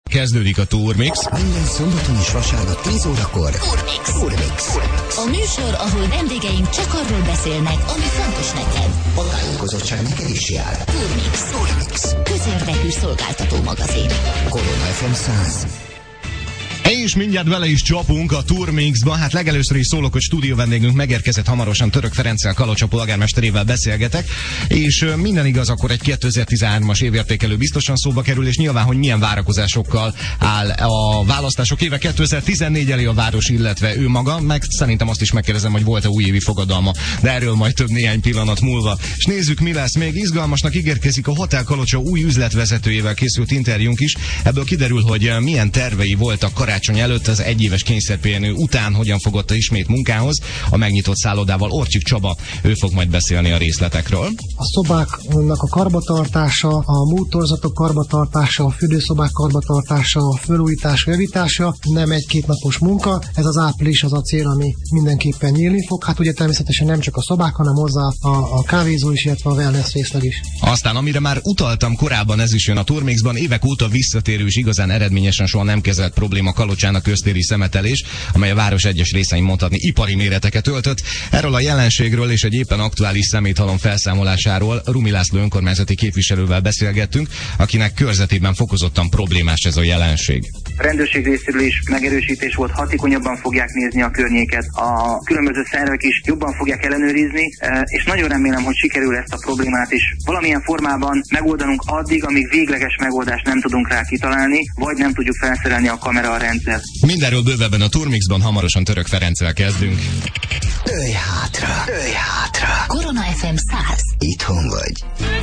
Kezdődik a Turmix. Minden szombaton és vasárnap 10 órakor. Turmix. A műsor, ahol vendégeink csak arról beszélnek, ami fontos neked. A tájékozottság neked is jár. Turmix. Közérdekű szolgáltató magazin. Korona FM 100. És mindjárt vele is csapunk a Turmixba. Hát legelőször is szólok, hogy stúdió vendégünk megérkezett hamarosan. Török Ferenccel, Kalocsa polgármesterével beszélgetek. És minden igaz, akkor egy 2013-as évértékelő biztosan szóba kerül, és nyilván, hogy milyen várakozásokkal áll a választások éve 2014 elé a város, illetve ő maga. Meg szerintem azt is megkérdezem, hogy volt-e újévi fogadalma, de erről majd több néhány pillanat múlva. És nézzük, mi lesz még. Izgalmasnak ígérkezik a Hotel Kalocsa új üzletvezetőjével készült interjúnk is. Ebből kiderül, hogy milyen tervei voltak karácsony előtt, az egyéves kényszerpihenő után hogyan fogadta ismét munkához a megnyitott szállodával. Orcsik Csaba, ő fog majd beszélni a részletekről. A szobáknak a karbantartása, a múltorzatok karbantartása, a fürdőszobák karbantartása, a felújítása, javítása nem egy-két napos munka. Ez az április az a cél, ami mindenképpen nyílni fog. Hát ugye természetesen nem csak a szobák, hanem hozzá a kávézó is, illetve a wellness részleg is. Aztán, amire már utaltam korábban, ez is jön a Turmixban, évek óta visszatérő és igazán eredményesen soha nem kezelt probléma Kalocsán a köztéri szemetelés, amely a város egyes részein mondhatni ipari méreteket öltött. Erről a jelenségről és egy éppen aktuális szeméthalom felszámolásáról Rumi László önkormányzati képviselővel beszélgettünk, akinek körzetében fokozottan problémás ez a jelenség. A rendőrség részéről is megerősítés volt, hatékonyabban fogják nézni a környéket, a különböző szervek is jobban fogják ellenőrizni, és nagyon remélem, hogy sikerül ezt a problémát is valamilyen formában megoldanunk addig, amíg végleges megoldást nem tudunk rá kitalálni, vagy nem tudjuk felszerelni a kamera rendszert. Mindenről bővebben a Turmixban, hamarosan Török Ferenccel kezdünk. Ülj hátra. Korona FM 100. Itthon vagy.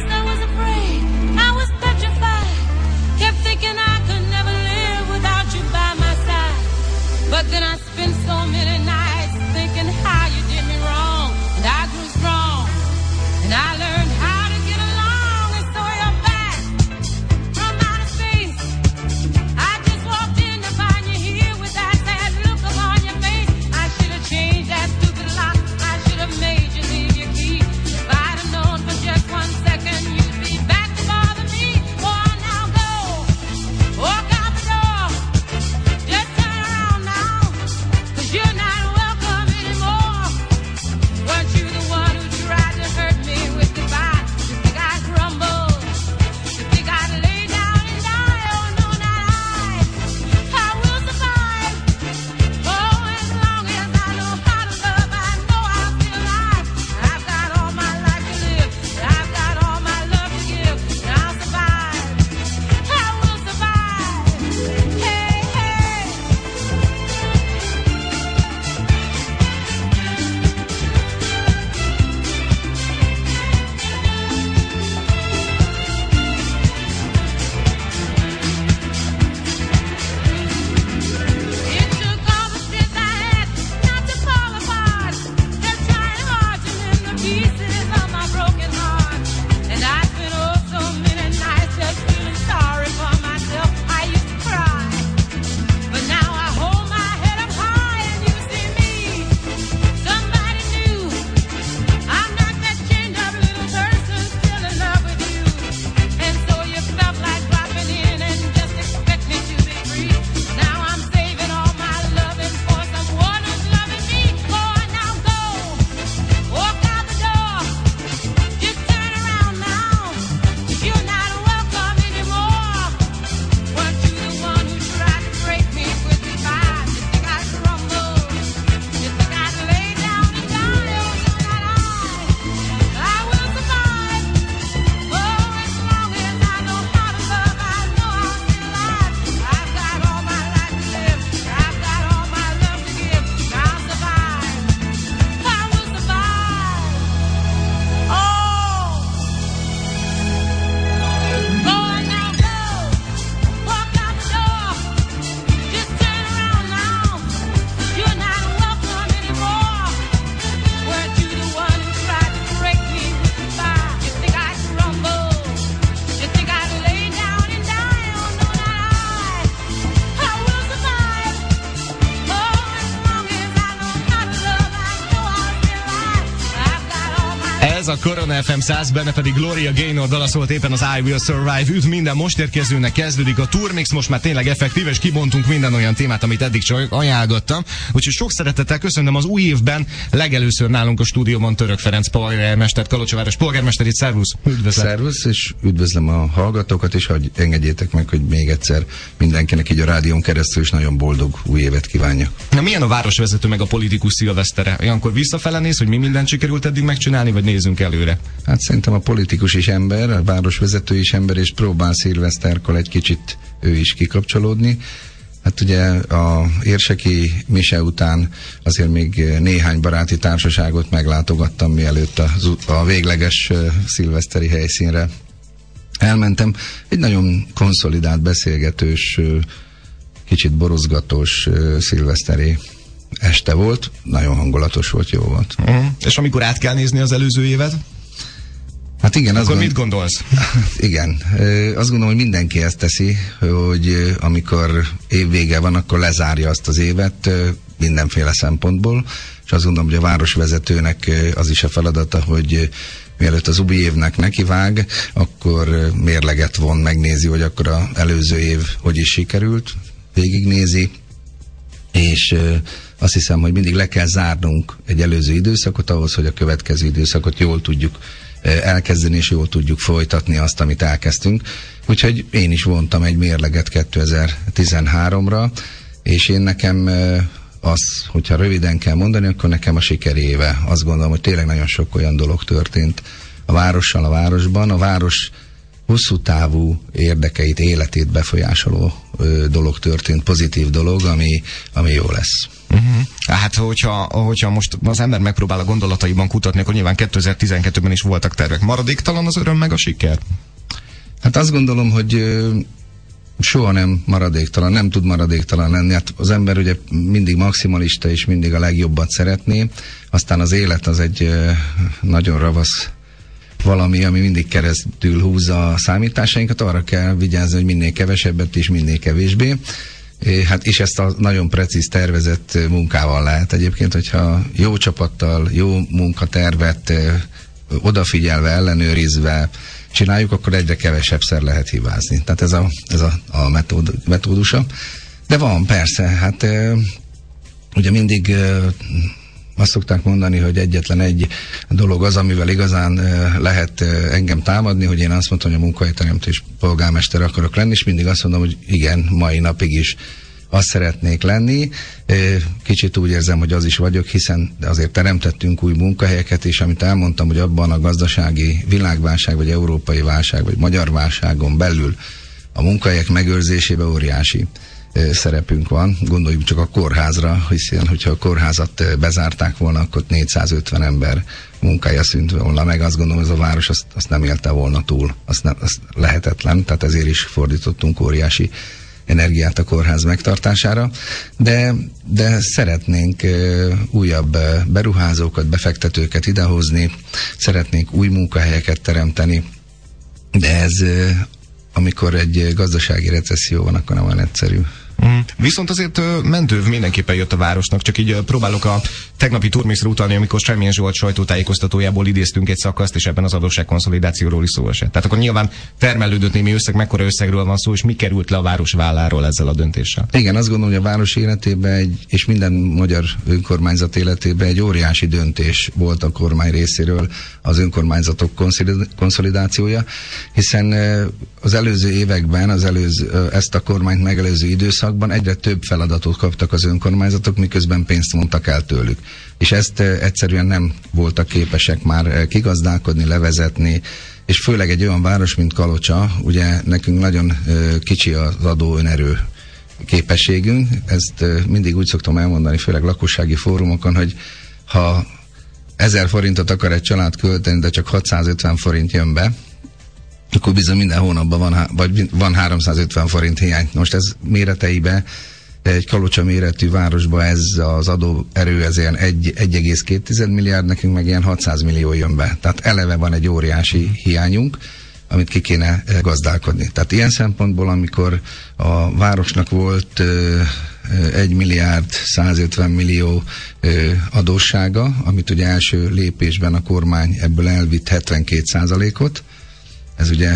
But then I spent so many nights thinking how you did me wrong, and I grew strong, and I learned how to get along, and so you're back from outer space. I just walked in to find you here with that sad look upon your face. I should have changed that stupid lock. I should have made you leave your key. If I'd have known for just 1 second Ez a Corona FM 100, benne pedig Gloria Gaynor dala szólt éppen az I Will Survive. Üdv minden most érkezőnek, kezdődik a Turmix, most már tényleg effektív, és kibontunk minden olyan témát, amit eddig csak ajánlottam. Úgyhogy sok szeretettel köszönöm az új évben legelőször nálunk a stúdióban Török Ferenc polgármester, Kalocsaváros polgármesterét. Szervusz! Üdvözlök! Szervusz, és üdvözlöm a hallgatókat, és hogy engedjétek meg, hogy még egyszer mindenkinek így a rádión keresztül is nagyon boldog új évet kívánjak. Na, milyen a városvezető meg a politikus szilvesztere? Olyankor visszafele néz, hogy mi mindent sikerült eddig megcsinálni, vagy nézzünk előre? Hát szerintem a politikus is ember, a városvezető is ember, és próbál szilveszterkor egy kicsit ő is kikapcsolódni. Hát ugye a érseki mise után azért még néhány baráti társaságot meglátogattam, mielőtt a végleges szilveszteri helyszínre elmentem. Egy nagyon konszolidált, beszélgetős, kicsit borozgatós szilveszteri este volt, nagyon hangulatos volt, jó volt. És amikor át kell nézni az előző évet? Hát igen, akkor mit gondolsz? Igen, azt gondolom, hogy mindenki ezt teszi, hogy amikor évvége van, akkor lezárja azt az évet mindenféle szempontból, és azt gondolom, hogy a városvezetőnek az is a feladata, hogy mielőtt az új évnek nekivág, akkor mérleget von, megnézi, hogy akkor az előző év hogy is sikerült, végignézi, és azt hiszem, hogy mindig le kell zárnunk egy előző időszakot ahhoz, hogy a következő időszakot jól tudjuk elkezdeni, és jól tudjuk folytatni azt, amit elkezdtünk. Úgyhogy én is vontam egy mérleget 2013-ra, és én nekem hogyha röviden kell mondani, akkor nekem a sikeréve. Azt gondolom, hogy tényleg nagyon sok olyan dolog történt a várossal, a városban. A város hosszú távú érdekeit, életét befolyásoló dolog történt, pozitív dolog, ami jó lesz. Hát, hogyha most az ember megpróbál a gondolataiban kutatni, akkor nyilván 2012-ben is voltak tervek. Maradéktalan az öröm meg a siker? Hát azt gondolom, hogy soha nem maradéktalan, nem tud maradéktalan lenni. Hát az ember ugye mindig maximalista, és mindig a legjobbat szeretné. Aztán az élet az egy nagyon ravasz valami, ami mindig keresztül húzza a számításainkat. Arra kell vigyázni, hogy minél kevesebbet és minél kevésbé. Hát és ezt a nagyon precíz tervezett munkával lehet egyébként, hogyha jó csapattal, jó munkatervet odafigyelve, ellenőrizve csináljuk, akkor egyre kevesebbszer lehet hibázni. Tehát ez a metódusa. De van, persze, hát ugye mindig azt szokták mondani, hogy egyetlen egy dolog az, amivel igazán lehet engem támadni, hogy én azt mondtam, hogy a munkahelyteremtés polgármester akarok lenni, és mindig azt mondom, hogy igen, mai napig is azt szeretnék lenni. Kicsit úgy érzem, hogy az is vagyok, hiszen azért teremtettünk új munkahelyeket, és amit elmondtam, hogy abban a gazdasági világválság, vagy európai válság, vagy magyar válságon belül a munkahelyek megőrzésében óriási szerepünk van. Gondoljunk csak a kórházra, hiszen hogyha a kórházat bezárták volna, akkor 450 ember munkája szűnt volna meg. Azt gondolom, hogy ez a város azt nem élte volna túl. Az lehetetlen, tehát ezért is fordítottunk óriási energiát a kórház megtartására, de szeretnénk újabb beruházókat, befektetőket idehozni, szeretnénk új munkahelyeket teremteni, de ez amikor egy gazdasági recesszió van, akkor nem olyan egyszerű. Viszont azért mentőv mindenképpen jött a városnak, csak így próbálok a tegnapi Turmixra utalni, amikor Semmilyen Zsolt sajtótájékoztatójából idéztünk egy szakaszt, és ebben az adósságkonszolidációról is szó esett. Tehát akkor nyilván termelődött némi összeg, mekkora összegről van szó, és mi került le a város válláról ezzel a döntéssel? Igen, azt gondolom, hogy a város életében és minden magyar önkormányzat életében egy óriási döntés volt a kormány részéről az önkormányzatok konszolidációja, hiszen az előző években, ezt a kormányt megelőző időszakban egyre több feladatot kaptak az önkormányzatok, miközben pénzt mondtak el tőlük. És ezt egyszerűen nem voltak képesek már kigazdálkodni, levezetni, és főleg egy olyan város, mint Kalocsa, ugye nekünk nagyon kicsi az adóönerő képességünk, ezt mindig úgy szoktam elmondani, főleg lakossági fórumokon, hogy ha 1000 forintot akar egy család költeni, de csak 650 forint jön be, akkor bizony minden hónapban van 350 forint hiány. Most ez méreteibe, egy Kalocsa méretű városba ez az adóerő, ez ilyen 1,2 milliárd, nekünk meg ilyen 600 millió jön be. Tehát eleve van egy óriási hiányunk, amit ki kéne gazdálkodni. Tehát ilyen szempontból, amikor a városnak volt 1 milliárd 150 millió adóssága, amit ugye első lépésben a kormány ebből elvitt 72%-ot, ez ugye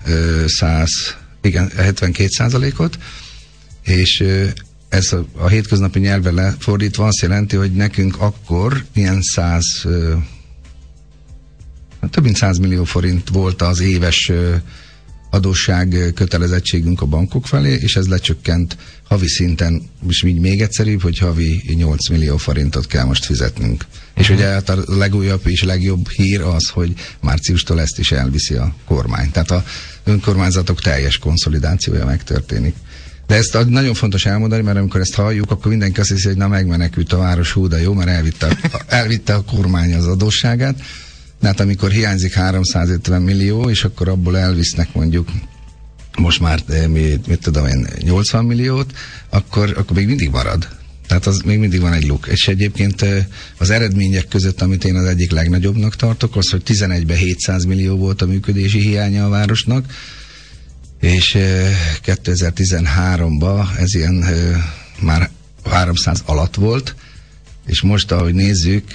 72%-ot, és ez a hétköznapi nyelvre lefordítva azt jelenti, hogy nekünk akkor ilyen több mint 100 millió forint volt az éves adósság kötelezettségünk a bankok felé, és ez lecsökkent havi szinten, és még egyszerűbb, hogy havi 8 millió forintot kell most fizetnünk. És ugye a legújabb és legjobb hír az, hogy márciustól ezt is elviszi a kormány. Tehát a önkormányzatok teljes konszolidációja megtörténik. De ezt nagyon fontos elmondani, mert amikor ezt halljuk, akkor mindenki azt hiszi, hogy na megmenekült a város, hú, de jó, mert elvitte a kormány az adósságát. Hát amikor hiányzik 350 millió, és akkor abból elvisznek mondjuk most már, mit tudom én, 80 milliót, akkor még mindig marad. Tehát az még mindig van egy luk. És egyébként az eredmények között, amit én az egyik legnagyobbnak tartok, az, hogy 11-ben 700 millió volt a működési hiánya a városnak, és 2013-ban ez ilyen már 300 alatt volt, és most, ahogy nézzük,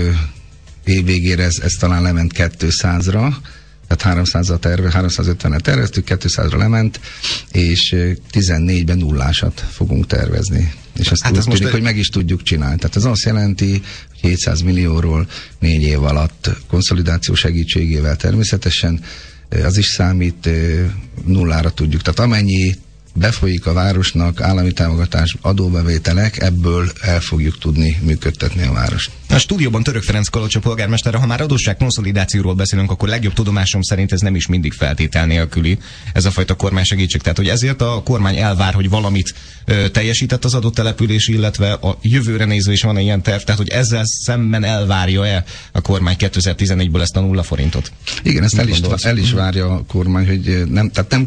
évvégére ez talán lement 200-ra, tehát 350-et terveztük, 200-ra lement, és 14-ben nullásat fogunk tervezni. És azt hát úgy tűnik, hogy meg is tudjuk csinálni. Tehát ez azt jelenti, hogy 700 millióról 4 év alatt konszolidáció segítségével természetesen az is számít, nullára tudjuk. Tehát amennyi befolyik a városnak állami támogatás, adóbevételek, ebből el fogjuk tudni működtetni a várost. A stúdióban Török Ferenc Kalocsa polgármester, ha már adósság konszolidációról beszélünk, akkor legjobb tudomásom szerint ez nem is mindig feltétel nélküli, ez a fajta kormánysegítség. Tehát, hogy ezért a kormány elvár, hogy valamit teljesített az adott település, illetve a jövőre nézve is van egy ilyen terv, tehát, hogy ezzel szemben elvárja-e a kormány 2014-ből ezt a 0 forintot? Igen, ezt el is várja a kormány, hogy nem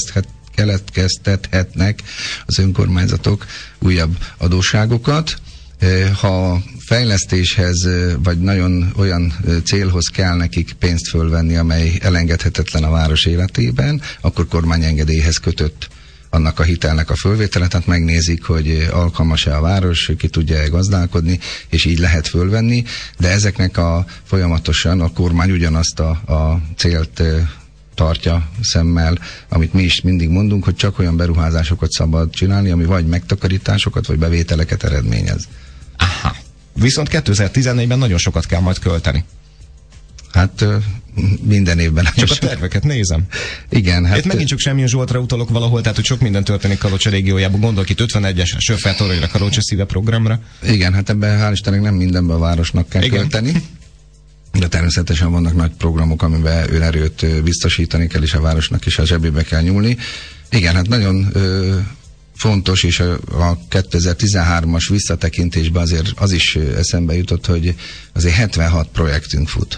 keletkeztethetnek az önkormányzatok újabb adósságokat. Ha fejlesztéshez, vagy nagyon olyan célhoz kell nekik pénzt fölvenni, amely elengedhetetlen a város életében, akkor kormányengedélyhez kötött annak a hitelnek a fölvétele, tehát megnézik, hogy alkalmas-e a város, ki tudja-e gazdálkodni, és így lehet fölvenni, de ezeknek folyamatosan a kormány ugyanazt a célt tartja szemmel, amit mi is mindig mondunk, hogy csak olyan beruházásokat szabad csinálni, ami vagy megtakarításokat, vagy bevételeket eredményez. Aha. Viszont 2014-ben nagyon sokat kell majd költeni. Hát minden évben. Csak a terveket nézem. Igen. Hát itt megint csak Semjén Zsoltra utalok valahol, tehát hogy sok minden történik Kalocsa régiójában. Gondolok itt 51-es sörfeltoronyra, Kalocsa szíve programra. Igen, hát ebben hál' Istennek nem mindenben a városnak kell költeni. De természetesen vannak nagy programok, amiben önerőt biztosítani kell, és a városnak is a zsebébe kell nyúlni. Igen, hát nagyon fontos, és a 2013-as visszatekintésben azért az is eszembe jutott, hogy azért 76 projektünk fut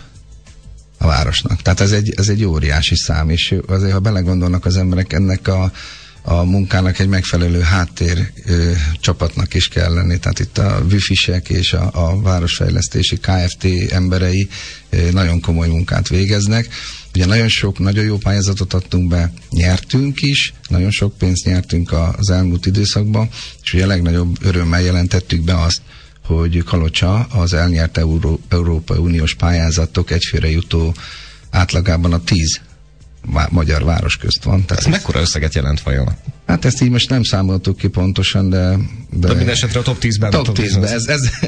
a városnak. Tehát ez egy óriási szám, és azért, ha belegondolnak az emberek, ennek a munkának egy megfelelő háttér csapatnak is kell lenni. Tehát itt a wifi-sek és a városfejlesztési Kft. Emberei nagyon komoly munkát végeznek. Ugye nagyon jó pályázatot adtunk be, nyertünk is, nagyon sok pénzt nyertünk az elmúlt időszakban, és ugye a legnagyobb örömmel jelentettük be azt, hogy Kalocsa az elnyert Európai Uniós pályázatok egyfőre jutó átlagában a 10 magyar város közt van. Tehát ez mekkora összeget jelent vajon? Hát ezt így most nem számoltuk ki pontosan, de minden esetre a top 10-ben. Top 10-ben.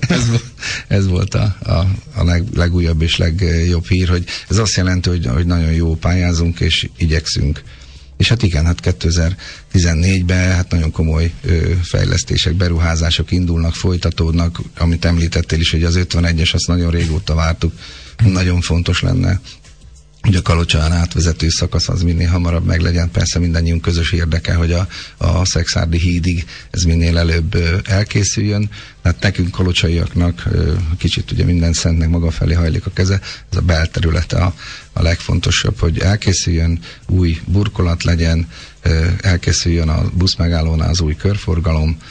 Ez volt a legújabb és legjobb hír, hogy ez azt jelenti, hogy nagyon jó pályázunk és igyekszünk. És hát igen, hát 2014-ben hát nagyon komoly fejlesztések, beruházások indulnak, folytatódnak, amit említettél is, hogy az 51-es, azt nagyon régóta vártuk, nagyon fontos lenne, hogy a Kalocsán átvezető szakasz az minél hamarabb meglegyen. Persze mindannyiunk közös érdeke, hogy a Szekszárdi hídig ez minél előbb elkészüljön. Hát nekünk kalocsaiaknak kicsit ugye minden szentnek maga felé hajlik a keze. Ez a belterülete a legfontosabb, hogy elkészüljön, új burkolat legyen, elkészüljön a buszmegállónál az új körforgalom,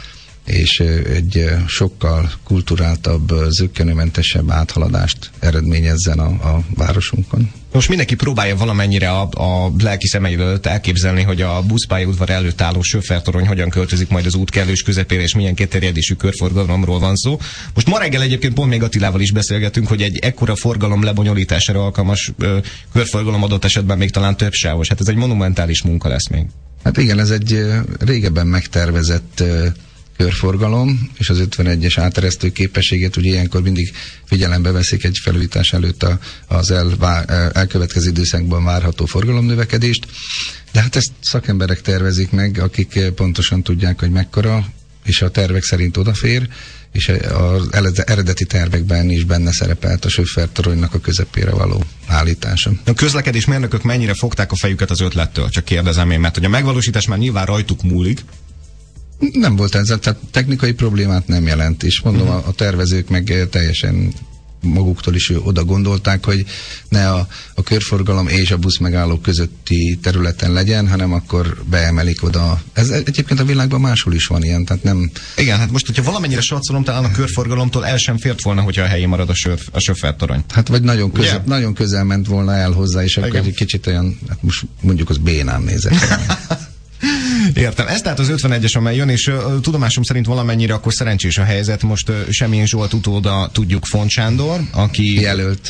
és egy sokkal kulturáltabb, zökkenőmentesebb áthaladást eredményezzen a városunkon. Most mindenki próbálja valamennyire a lelki szemeid előtt elképzelni, hogy a buszpályaudvar előtt álló Söffer-torony hogyan költözik majd az út kellős közepére, és milyen kiterjedésű körforgalomról van szó. Most ma reggel egyébként pont még Attilával is beszélgetünk, hogy egy ekkora forgalom lebonyolítására alkalmas körforgalom adott esetben még talán több sávos. Hát ez egy monumentális munka lesz még. Hát igen, ez egy régebben megtervezett körforgalom, és az 51-es áteresztő képességét ugye ilyenkor mindig figyelembe veszik egy felújítás előtt az elkövetkező időszakban várható forgalomnövekedést, de hát ezt szakemberek tervezik meg, akik pontosan tudják, hogy mekkora, és a tervek szerint odafér, és az eredeti tervekben is benne szerepelt a Söffer-toronynak a közepére való állítása. A közlekedésmérnökök mennyire fogták a fejüket az ötlettől? Csak kérdezem én, mert hogy a megvalósítás már nyilván rajtuk múlik. Nem volt ez, tehát technikai problémát nem jelent, és mondom, a tervezők meg teljesen maguktól is oda gondolták, hogy ne a körforgalom és a busz megálló közötti területen legyen, hanem akkor beemelik oda. Ez egyébként a világban máshol is van ilyen, tehát nem... Igen, hát most, hogyha valamennyire satszolom, talán a körforgalomtól el sem fért volna, hogyha a helyén marad a Söffer-torony. Hát vagy nagyon közel ment volna el hozzá, és akkor egy kicsit olyan, hát most mondjuk az bénán nézett. Értem. Ez tehát az 51-es, amely jön, és tudomásom szerint valamennyire akkor szerencsés a helyzet. Most Semjén Zsolt utóda tudjuk Font Sándor, aki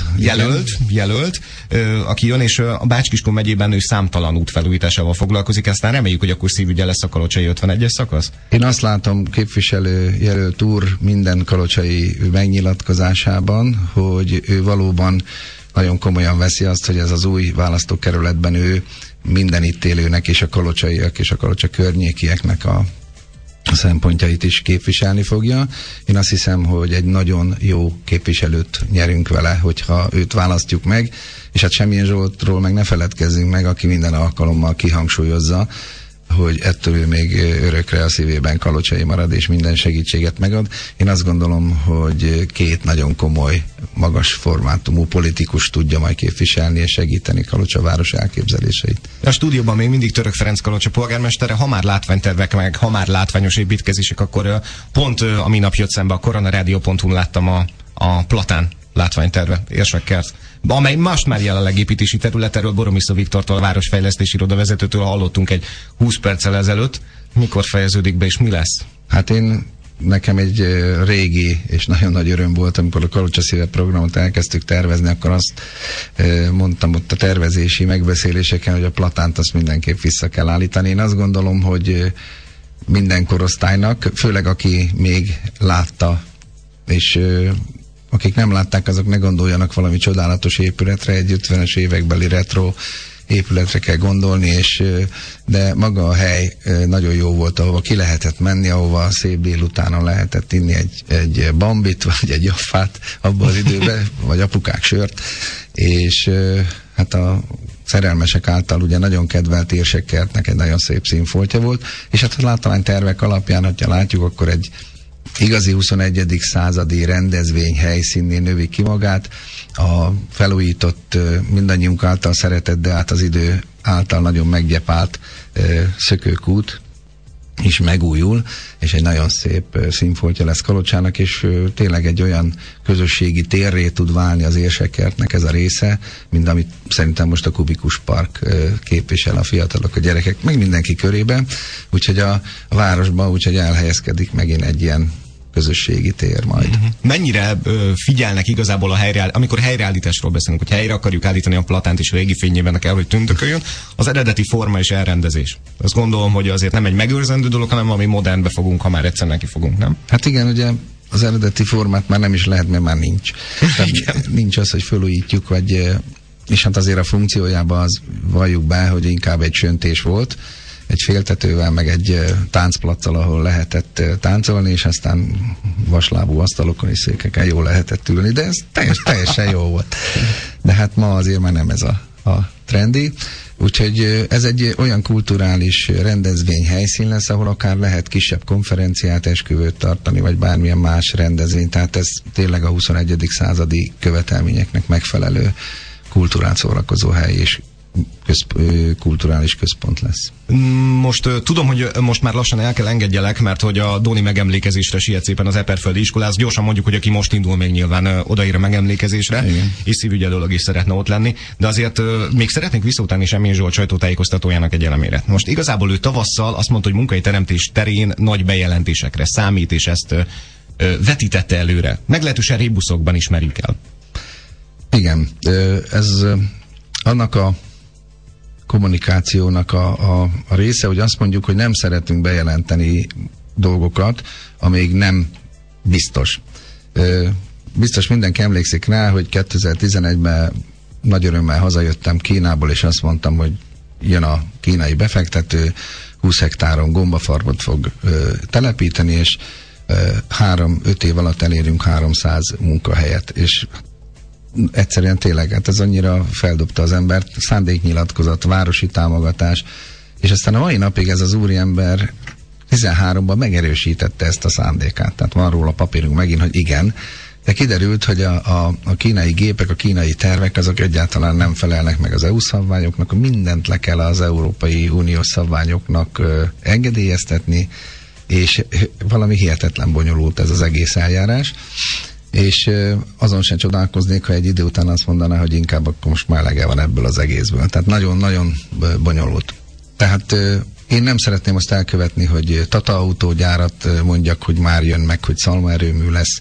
jelölt, aki jön, és a Bács-Kiskun megyében ő számtalan útfelújításával foglalkozik, aztán reméljük, hogy akkor szívügye lesz a kalocsai 51-es szakasz. Én azt látom képviselő jelölt úr minden kalocsai megnyilatkozásában, hogy ő valóban nagyon komolyan veszi azt, hogy ez az új választókerületben ő minden itt élőnek és a kalocsaiak és a kalocsa környékieknek a szempontjait is képviselni fogja. Én azt hiszem, hogy egy nagyon jó képviselőt nyerünk vele, hogyha őt választjuk meg, és hát Semjén Zsoltról meg ne feledkezzünk meg, aki minden alkalommal kihangsúlyozza, hogy ettől ő még örökre a szívében kalocsai marad, és minden segítséget megad. Én azt gondolom, hogy két nagyon komoly, magas formátumú politikus tudja majd képviselni és segíteni Kalocsa város elképzeléseit. A stúdióban még mindig Török Ferenc Kalocsa polgármestere, ha már látványtervek, meg ha már látványos építkezések, akkor pont a minap jött szembe a koronarádió.hu-n láttam a Platán látványterve, Érsekkert, amely most már jelenleg építési területéről Boromisztó Viktortól, a városfejlesztési iroda vezetőtől hallottunk egy 20 perccel ezelőtt. Mikor fejeződik be, és mi lesz? Hát nekem egy régi és nagyon nagy öröm volt, amikor a Kalocsa Szíve programot elkezdtük tervezni, akkor azt mondtam ott a tervezési megbeszéléseken, hogy a Platánt azt mindenképp vissza kell állítani. Én azt gondolom, hogy minden korosztálynak, főleg aki még látta, és akik nem látták, azok ne gondoljanak valami csodálatos épületre, egy 50-es évekbeli retro épületre kell gondolni, de maga a hely nagyon jó volt, ahova ki lehetett menni, ahova szép délutánon lehetett inni egy bambit, vagy egy jaffát abban az időben, vagy apukák sört, és hát a szerelmesek által ugye nagyon kedvelt Érsekkertnek egy nagyon szép színfoltja volt, és hát a látványtervek alapján, hogyha látjuk, akkor egy igazi 21. századi rendezvény helyszínnél növi ki magát. A felújított, mindannyiunk által szeretett, de át az idő által nagyon meggyepált szökőkút is megújul, és egy nagyon szép színfoltja lesz Kalocsának, és tényleg egy olyan közösségi térré tud válni az Érsekkertnek ez a része, mint amit szerintem most a Kubikus Park képvisel a fiatalok, a gyerekek, meg mindenki körében, úgyhogy a városban úgyhogy elhelyezkedik megint egy ilyen közösségi tér majd. Mennyire figyelnek igazából amikor helyreállításról beszélünk, hogy helyre akarjuk állítani a Platánt, és a régi fényében kell, hogy tündököljön, az eredeti forma és elrendezés. Azt gondolom, hogy azért nem egy megőrzendő dolog, hanem ami modernbe fogunk, ha már egyszer neki fogunk, nem? Hát igen, ugye az eredeti formát már nem is lehet, mert már nincs. Nincs az, hogy felújítjuk, és hát azért a funkciójában az valljuk be, hogy inkább egy söntés volt, egy féltetővel, meg egy táncplaccal, ahol lehetett táncolni, és aztán vaslábú asztalokon és székeken jól lehetett ülni, de ez teljesen jó volt. De hát ma azért már nem ez a trendi. Úgyhogy ez egy olyan kulturális rendezvény helyszín lesz, ahol akár lehet kisebb konferenciát, esküvőt tartani, vagy bármilyen más rendezvény. Tehát ez tényleg a 21. századi követelményeknek megfelelő kultúrát szórakozó hely, és kulturális központ lesz. Most tudom, hogy most már lassan el kell engedjelek, mert hogy a Doni megemlékezésre siet szépen az Eperföldi iskoláz. Gyorsan mondjuk, hogy aki most indul, még nyilván odaír a megemlékezésre, igen, és szívügyelőleg is szeretne ott lenni. De azért még szeretnék visszautálni Semmény Zsolt sajtótájékoztatójának egy elemére. Most igazából ő tavasszal azt mondta, hogy munkahelyteremtés terén nagy bejelentésekre számít, és ezt vetítette előre. Meglehetősen rébuszokban ismerjük el. Igen, ez annak a kommunikációnak a része, hogy azt mondjuk, hogy nem szeretünk bejelenteni dolgokat, amíg nem biztos. Biztos mindenki emlékszik rá, hogy 2011-ben nagy örömmel hazajöttem Kínából, és azt mondtam, hogy jön a kínai befektető, 20 hektáron gombafarmot fog telepíteni, és 3-5 év alatt elérünk 300 munkahelyet, és egyszerűen tényleg, hát ez annyira feldobta az embert, szándéknyilatkozat, városi támogatás, és aztán a mai napig ez az úriember 13-ban megerősítette ezt a szándékát. Tehát van róla papírunk megint, hogy igen, de kiderült, hogy a kínai gépek, a kínai tervek, azok egyáltalán nem felelnek meg az EU szabványoknak, mindent le kell az Európai Uniós szabványoknak engedélyeztetni, és valami hihetetlen bonyolult ez az egész eljárás. És azon sem csodálkoznék, ha egy idő után azt mondaná, hogy inkább akkor most már elege van ebből az egészből. Tehát nagyon-nagyon bonyolult. Tehát én nem szeretném azt elkövetni, hogy Tata autógyárat mondjak, hogy már jön meg, hogy szalmaerőmű lesz.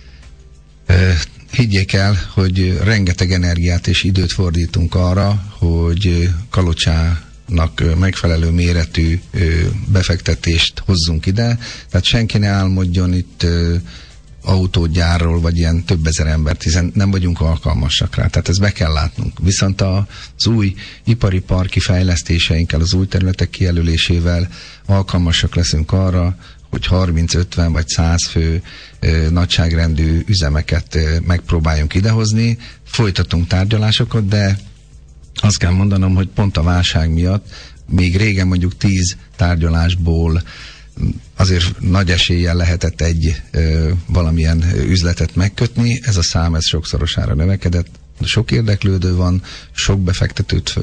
Higgyék el, hogy rengeteg energiát és időt fordítunk arra, hogy Kalocsának megfelelő méretű befektetést hozzunk ide. Tehát senki ne álmodjon itt autógyárról, vagy ilyen több ezer embert, hiszen nem vagyunk alkalmasak rá. Tehát ezt be kell látnunk. Viszont az új ipari parki fejlesztéseinkkel, az új területek kijelölésével alkalmasak leszünk arra, hogy 30-50 vagy 100 fő nagyságrendű üzemeket megpróbáljunk idehozni. Folytatunk tárgyalásokat, de azt kell mondanom, hogy pont a válság miatt még régen mondjuk 10 tárgyalásból azért nagy eséllyel lehetett egy valamilyen üzletet megkötni. Ez a szám, ez sokszorosára növekedett. Sok érdeklődő van, sok befektetőt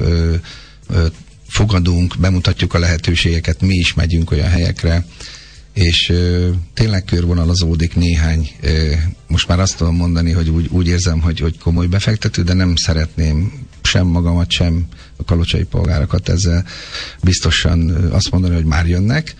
fogadunk, bemutatjuk a lehetőségeket, mi is megyünk olyan helyekre, és tényleg körvonalazódik néhány. Most már azt tudom mondani, hogy úgy érzem, hogy komoly befektető, de nem szeretném sem magamat, sem a kalocsai polgárokat ezzel biztosan azt mondani, hogy már jönnek,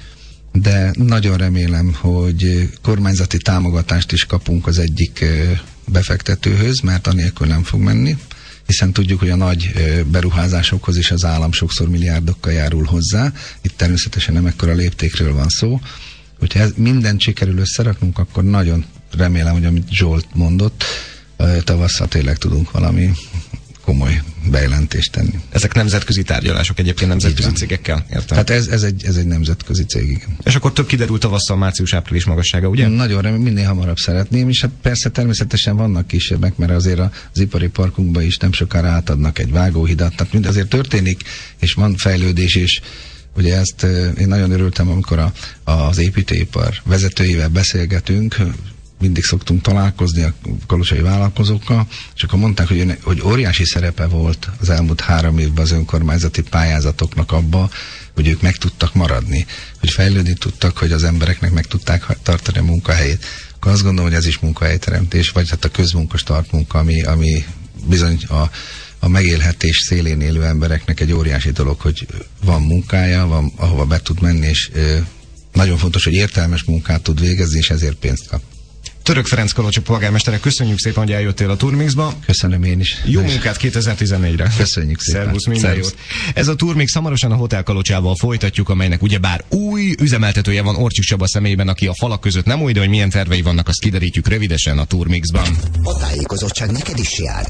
de nagyon remélem, hogy kormányzati támogatást is kapunk az egyik befektetőhöz, mert anélkül nem fog menni, hiszen tudjuk, hogy a nagy beruházásokhoz is az állam sokszor milliárdokkal járul hozzá. Itt természetesen nem ekkora léptékről van szó. Hogyha mindent sikerül összeraknunk, akkor nagyon remélem, hogy amit Zsolt mondott, tavasszal tényleg tudunk valami komoly bejelentést tenni. Ezek nemzetközi tárgyalások egyébként nemzetközi cégekkel, értem? Tehát ez egy nemzetközi cég, igen. És akkor több kiderült tavasszal, március-április magassága, ugye? Nagyon remélem, minél hamarabb szeretném, és hát persze természetesen vannak kisebbek, mert azért az ipari parkunkban is nem sokára átadnak egy vágóhidat, tehát mind azért történik, és van fejlődés, és ugye ezt én nagyon örültem, amikor az építőipar vezetőivel beszélgetünk, mindig szoktunk találkozni a kalocsai vállalkozókkal, és akkor mondták, hogy óriási szerepe volt az elmúlt 3 évben az önkormányzati pályázatoknak abba, hogy ők meg tudtak maradni, hogy fejlődni tudtak, hogy az embereknek meg tudták tartani a munkahelyét. Akkor azt gondolom, hogy ez is munkahelyteremtés, vagy hát a közmunka startmunka, ami bizony a megélhetés szélén élő embereknek egy óriási dolog, hogy van munkája, van ahova be tud menni, és nagyon fontos, hogy értelmes munkát tud végezni, és ezért pénzt kap. Török Ferenc Kalocsi polgármesterek, köszönjük szépen, hogy eljöttél a Turmixba. Köszönöm én is. Jó munkát 2014-re. Köszönjük szépen. Szervusz, minden jót. Ez a Turmix hamarosan a Hotel Kalocsával folytatjuk, amelynek ugyebár új üzemeltetője van Orcsics Csaba személyében, aki a falak között nem új, de hogy milyen tervei vannak, azt kiderítjük rövidesen a Turmixban. A tájékozottság neked is jár.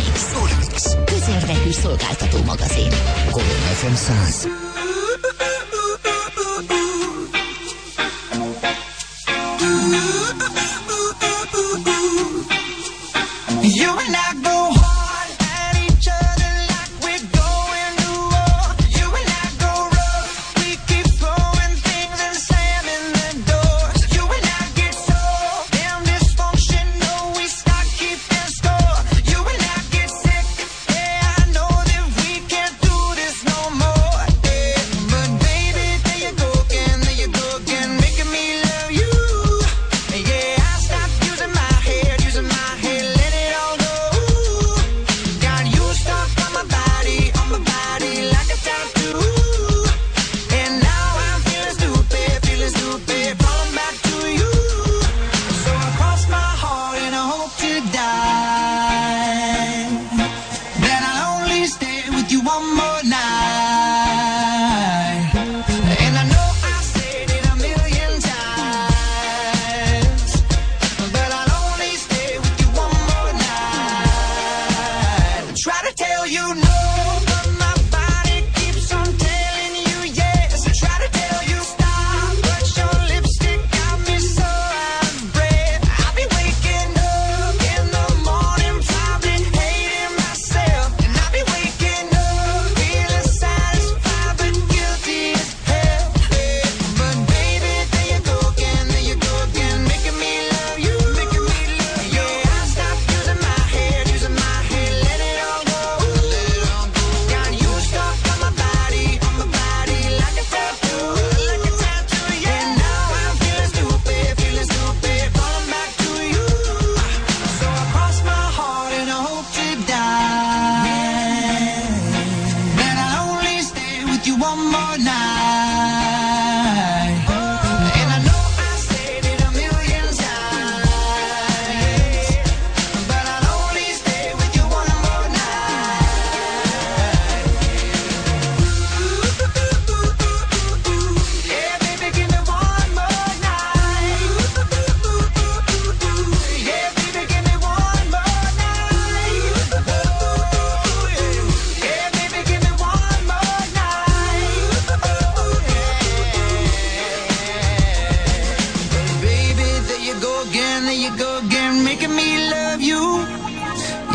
Turmix. Közérdekű szolgáltató magazin. Korona FM 100. You and I go hard at each other like we're going to war. You and I go rough, we keep throwing things and slamming the doors. You and I get so damn dysfunctional, we start keeping score. You and I get sick, yeah, I know that we can't do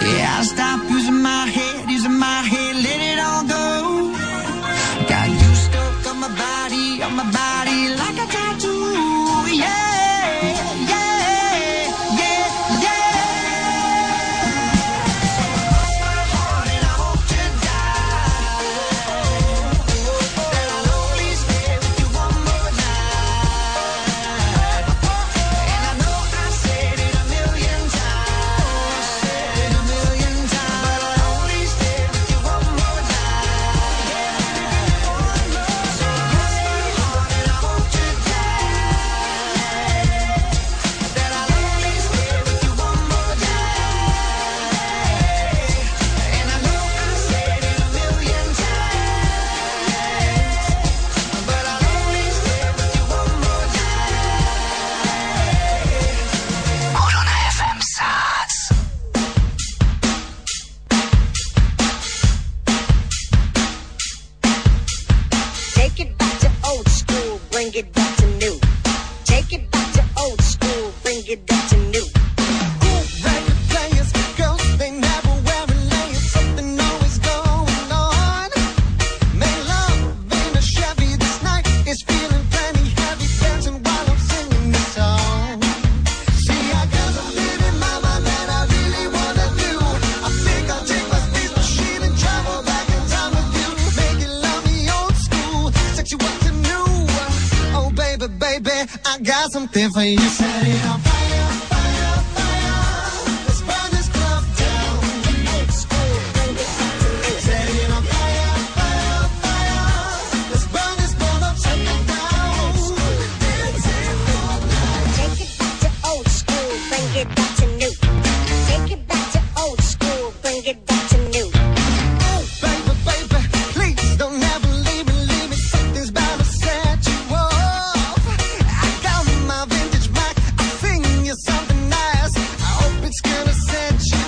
Yeah, I stop using my head, let it all go. Got you stuck on my body like a tattoo. Yeah, yeah, yeah, yeah. And I hope to die that I'll only stay with you one more night. And I know I said it a million times, but I'll only stay with you one more night. So cross my heart and I hope to die that I'll only stay with you one more night. And I know I said it a million times, but I'll only stay with you one more night. Korona FM 100. Take it back to old school, bring it back to new. Take it back to old school, bring it back to new. Record players, girls, they never wearing layers. Something always going on. Make love in a Chevy this night. It's feeling plenty heavy, dancing while I'm singing this song. See, I got something in my mind that I really wanna do. I think I'll take my space machine and travel back in time with you. Make it love me old school, sex you up to new. Oh baby, baby, I got something for you. Set it on fire, fire, fire. Let's burn this club down. Old school, bring it back to new. Set it on fire, fire, fire. Let's burn this ball upside down. Dancing all night. Take it back to old school, bring it back to new. Take it back to old school, bring it back to new. Oh, baby, baby, please don't ever leave me. Something's bound to set you off. I got my vintage Mac. I sing you something nice. I hope it's gonna set you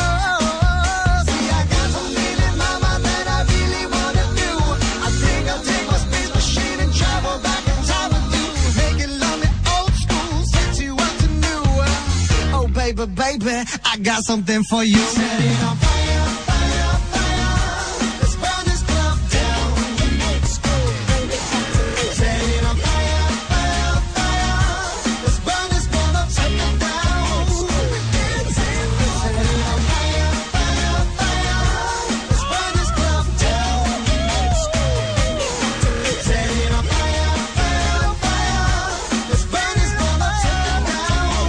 off. See, I got something in my mind that I really wanna do. I think I'll take my space machine and travel back in time with you. Make it love me old school, set you up to new. Oh, baby, baby, I got something for you. Set it on fire, fire, fire. Let's burn this club down. Old school, bring it back to new. Set it on fire, fire, fire. Let's burn this ball upside down. Dancing, set it on fire, fire, fire. Let's burn this club down. Old school, bring it back to new. Set it on fire, fire, fire. Let's burn this ball upside down.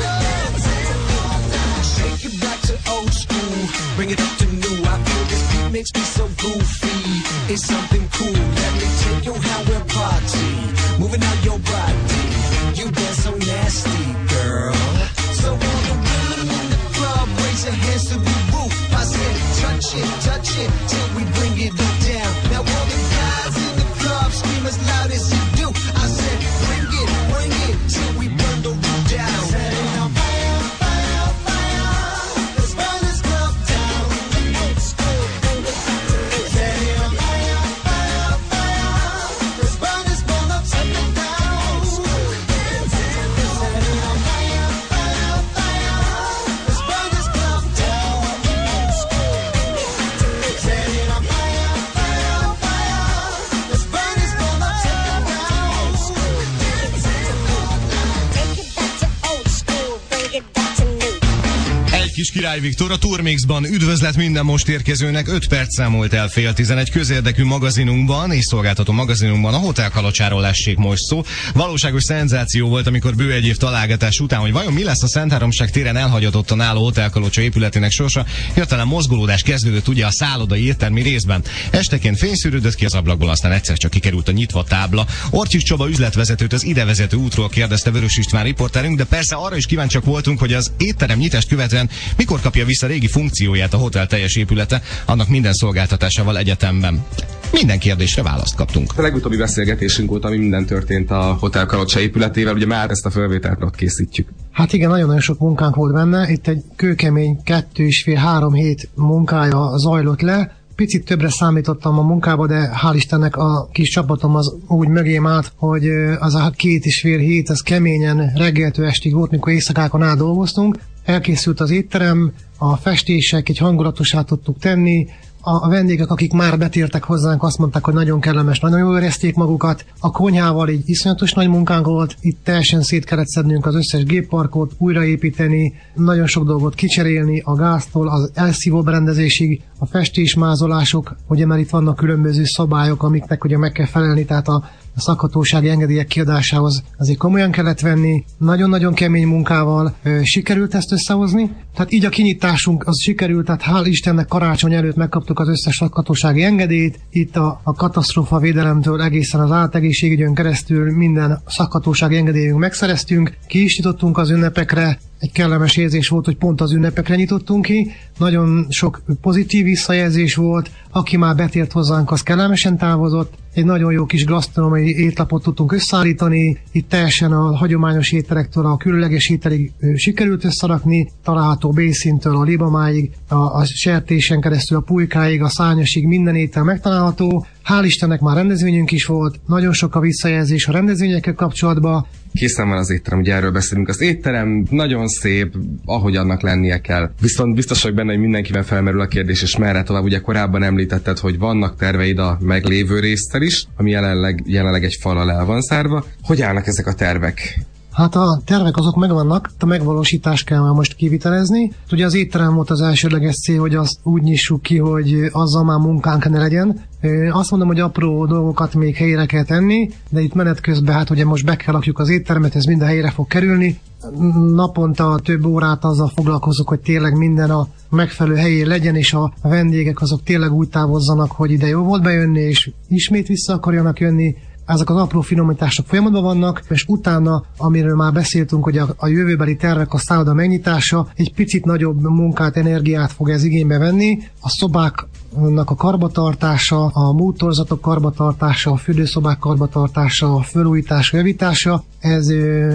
Dancing all night. Shake it back to old school, bring it up to new. I feel this beat makes me so goofy. It's something cool. Let me take you how we're party, moving out your body. You dance so nasty, girl. So all the women in the club, raise your hands to the roof. I said, touch it till we bring it all down. Now all the guys in the club scream as loud as you do. I said, bring it till we burn the roof down. Set it on fire, fire, fire. Let's burn this club down. Old school, bring it back to new. Set it on fire, fire, fire. Let's burn this ball upside down. Dancing, set it on fire, fire, fire. Let's burn this club down. Old school, bring it back to new. Set it on fire, fire, fire. Let's burn this ball upside down. Dancing all night. Take it back to old school, bring it back to new. Egy kis Király Viktor a Turmixban. Üdvözlet minden most érkezőnek. 5 perc számolt el fél 11 közérdekű magazinunkban és szolgáltató magazinunkban. A Hotel Kalocsáról essék most szó. Valóságos szenzáció volt, amikor bő egy év találgatás után, hogy vajon mi lesz a Szentháromság téren elhagyatottan álló Hotel Kalocsa épületének sorsa. Hirtelen mozgolódás kezdődött ugye a szállodai éttermi részben. Esteként fényszűrődött ki az ablakból, aztán egyszer csak kikerült a nyitva tábla. Orcsics Csaba üzletvezetőt az idevezető útról kérdezte Vörös István riporterünk, de persze arra is kíváncsiak voltunk, hogy az étterem nyitást követően mikor kapja vissza régi funkcióját a hotel teljes épülete, annak minden szolgáltatásával egyetemben. Minden kérdésre választ kaptunk. A legutóbbi beszélgetésünk óta, ami minden történt a Hotel Kalocsa épületével, ugye már ezt a felvételt ott készítjük. Hát igen, nagyon sok munkánk volt benne. Itt egy kőkemény 2,5-3 hét munkája zajlott le. Picit többre számítottam a munkába, de hál' Istennek a kis csapatom az úgy mögém állt, hogy az a 2,5 hét, ez keményen reggeltől estig volt, mikor éjszakákon át dolgoztunk. elkészült az étterem, a festések, egy hangulatosá tudtuk tenni, a vendégek, akik már betértek hozzánk, azt mondták, hogy nagyon kellemes, nagyon jól érezték magukat. A konyhával egy iszonyatos nagy munkánk volt, itt teljesen szét kellett szednünk az összes gépparkot, újraépíteni, nagyon sok dolgot kicserélni, a gáztól az elszívó berendezésig, a festésmázolások, ugye mert itt vannak különböző szabályok, amiknek ugye meg kell felelni, tehát a szakhatósági engedélyek kiadásához azért komolyan kellett venni, nagyon-nagyon kemény munkával sikerült ezt összehozni. Tehát így a kinyitásunk az sikerült, tehát hál' Istennek karácsony előtt megkaptuk az összes szakhatósági engedélyt, itt a katasztrófa védelemtől egészen az állategészségügyön keresztül minden szakhatósági engedélyünk megszereztünk, ki is nyitottunk az ünnepekre. Egy kellemes érzés volt, hogy pont az ünnepekre nyitottunk ki. Nagyon sok pozitív visszajelzés volt. Aki már betért hozzánk, az kellemesen távozott. Egy nagyon jó kis gasztronómiai étlapot tudtunk összeállítani. Itt teljesen a hagyományos ételektől a különleges ételig sikerült összerakni. Található bészintől a libamáig, a sertésen keresztül a pulykáig, a szárnyasig minden étel megtalálható. Hál' Istennek már rendezvényünk is volt. Nagyon sok a visszajelzés a rendezvényekkel kapcsolatban. Készen van az étterem, ugye erről beszélünk. Az étterem nagyon szép, ahogy annak lennie kell. Viszont biztos vagyok benne, hogy mindenkiben felmerül a kérdés, és merre tovább. Ugye korábban említetted, hogy vannak terveid a meglévő résztel is, ami jelenleg egy fallal el van zárva. Hogy állnak ezek a tervek? Hát a tervek azok megvannak, a megvalósítást kell már most kivitelezni. Ugye az étterem volt az elsődleges cél, hogy azt úgy nyissuk ki, hogy azzal már munkánk ne legyen. Azt mondom, hogy apró dolgokat még helyre kell tenni, de itt menet közben hát ugye most be kell lakjuk az éttermet, ez mind a helyre fog kerülni. Naponta több órát azzal foglalkozok, hogy tényleg minden a megfelelő helyén legyen, és a vendégek azok tényleg úgy távozzanak, hogy ide jó volt bejönni, és ismét vissza akarjanak jönni. Ezek az apró finomítások folyamatban vannak, és utána, amiről már beszéltünk, hogy a jövőbeli tervek, a szálloda megnyitása egy picit nagyobb munkát, energiát fog ez igénybe venni. A szobáknak a karbantartása, a múltorzatok karbantartása, a fürdőszobák karbantartása, a felújítása, javítása, ez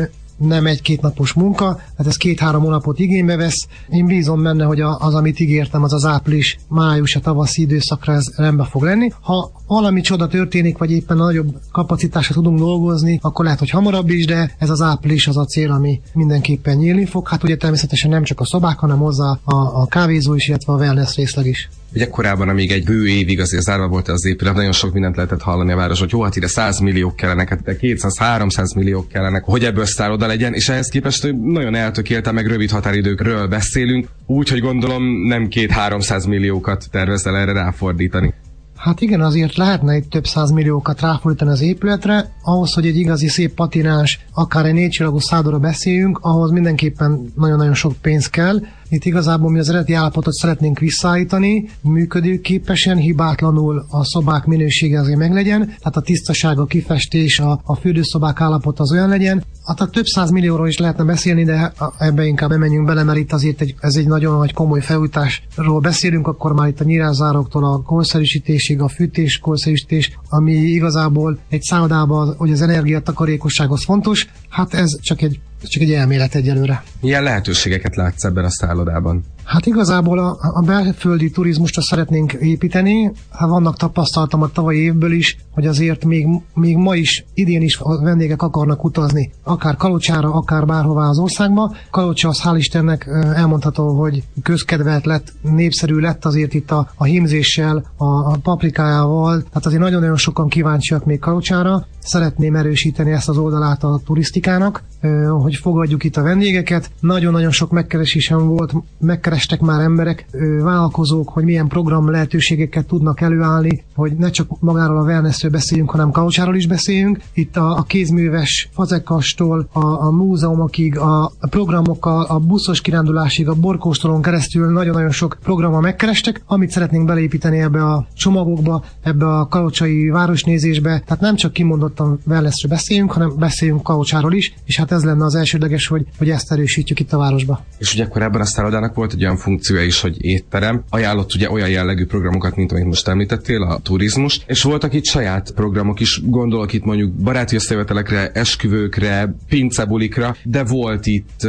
nem egy-két napos munka, hát ez 2-3 hónapot igénybe vesz. Én bízom benne, hogy az, amit ígértem, az április, május, a tavaszi időszakra ez rendben fog lenni. Ha valami csoda történik, vagy éppen a nagyobb kapacitásra tudunk dolgozni, akkor lehet, hogy hamarabb is, de ez az április az a cél, ami mindenképpen nyílni fog. Hát ugye természetesen nem csak a szobák, hanem hozzá a kávézó is, illetve a wellness részleg is. Ugye korábban, amíg egy bő évig azért zárva volt az épület, nagyon sok mindent lehetett hallani a város, hogy jó, hát ide 100 milliók kellenek, hát ide 200-300 milliók kellenek, hogy ebből szálloda legyen, és ehhez képest nagyon eltökéltem, meg rövid határidőkről beszélünk, úgyhogy gondolom nem 200-300 milliókat tervezel erre ráfordítani. Hát igen, azért lehetne egy több 100 milliókat ráfordítani az épületre, ahhoz, hogy egy igazi szép patináns, akár egy 4 csillagos szállodra beszéljünk, ahhoz mindenképpen nagyon-nagyon sok pénz kell. Itt igazából mi az eredeti állapotot szeretnénk visszaállítani, működőképesen, hibátlanul a szobák minősége azért meglegyen, tehát a tisztaság, a kifestés, a fürdőszobák állapot az olyan legyen. Hát a több 100 millióról is lehetne beszélni, de ebbe inkább nem menjünk bele, mert itt azért ez egy nagyon nagy komoly felújításról beszélünk, akkor már itt a nyírászároktól a korszerűsítésig, a fűtés, korszerűsítés, ami igazából egy szállodában, hogy az energiatakarékosság az fontos, hát ez csak egy elmélet egyelőre. Milyen lehetőségeket látsz ebben a szállodában? Hát igazából a belföldi turizmusra szeretnénk építeni. Hát vannak tapasztalatom a tavalyi évből is, hogy azért még ma is, idén is a vendégek akarnak utazni. Akár Kalocsára, akár bárhová az országba. Kalocsa az hál' Istennek elmondható, hogy közkedvelt lett, népszerű lett azért itt a hímzéssel, a paprikájával. Tehát azért nagyon-nagyon sokan kíváncsiak még Kalocsára. Szeretném erősíteni ezt az oldalát a turisztikának, hogy fogadjuk itt a vendégeket. Nagyon-nagyon sok megkeresésem volt, megkerestek már emberek, vállalkozók, hogy milyen program lehetőségeket tudnak előállni, hogy ne csak magáról a wellnessről beszéljünk, hanem Kalocsáról is beszéljünk. Itt a kézműves fazekastól, a múzeumokig, a programokkal, a buszos kirándulásig, a borkóstolón keresztül nagyon-nagyon sok programmal megkerestek, amit szeretnénk beleépíteni ebbe a csomagokba, ebbe a kalocsai városnézésbe. Tehát nem csak kimondottan wellnessről beszéljünk, hanem beszéljünk Kalocsáról is, és hát ez lenne az elsődleges, hogy ezt erősítjük itt a városba. És ugye korábban a szállodának volt egy olyan funkciója is, hogy étterem, ajánlott ugye olyan jellegű programokat, mint amit most említettél, a turizmus, és voltak itt saját programok is, gondolok itt mondjuk baráti összejövetelekre, esküvőkre, pincebulikra, de volt itt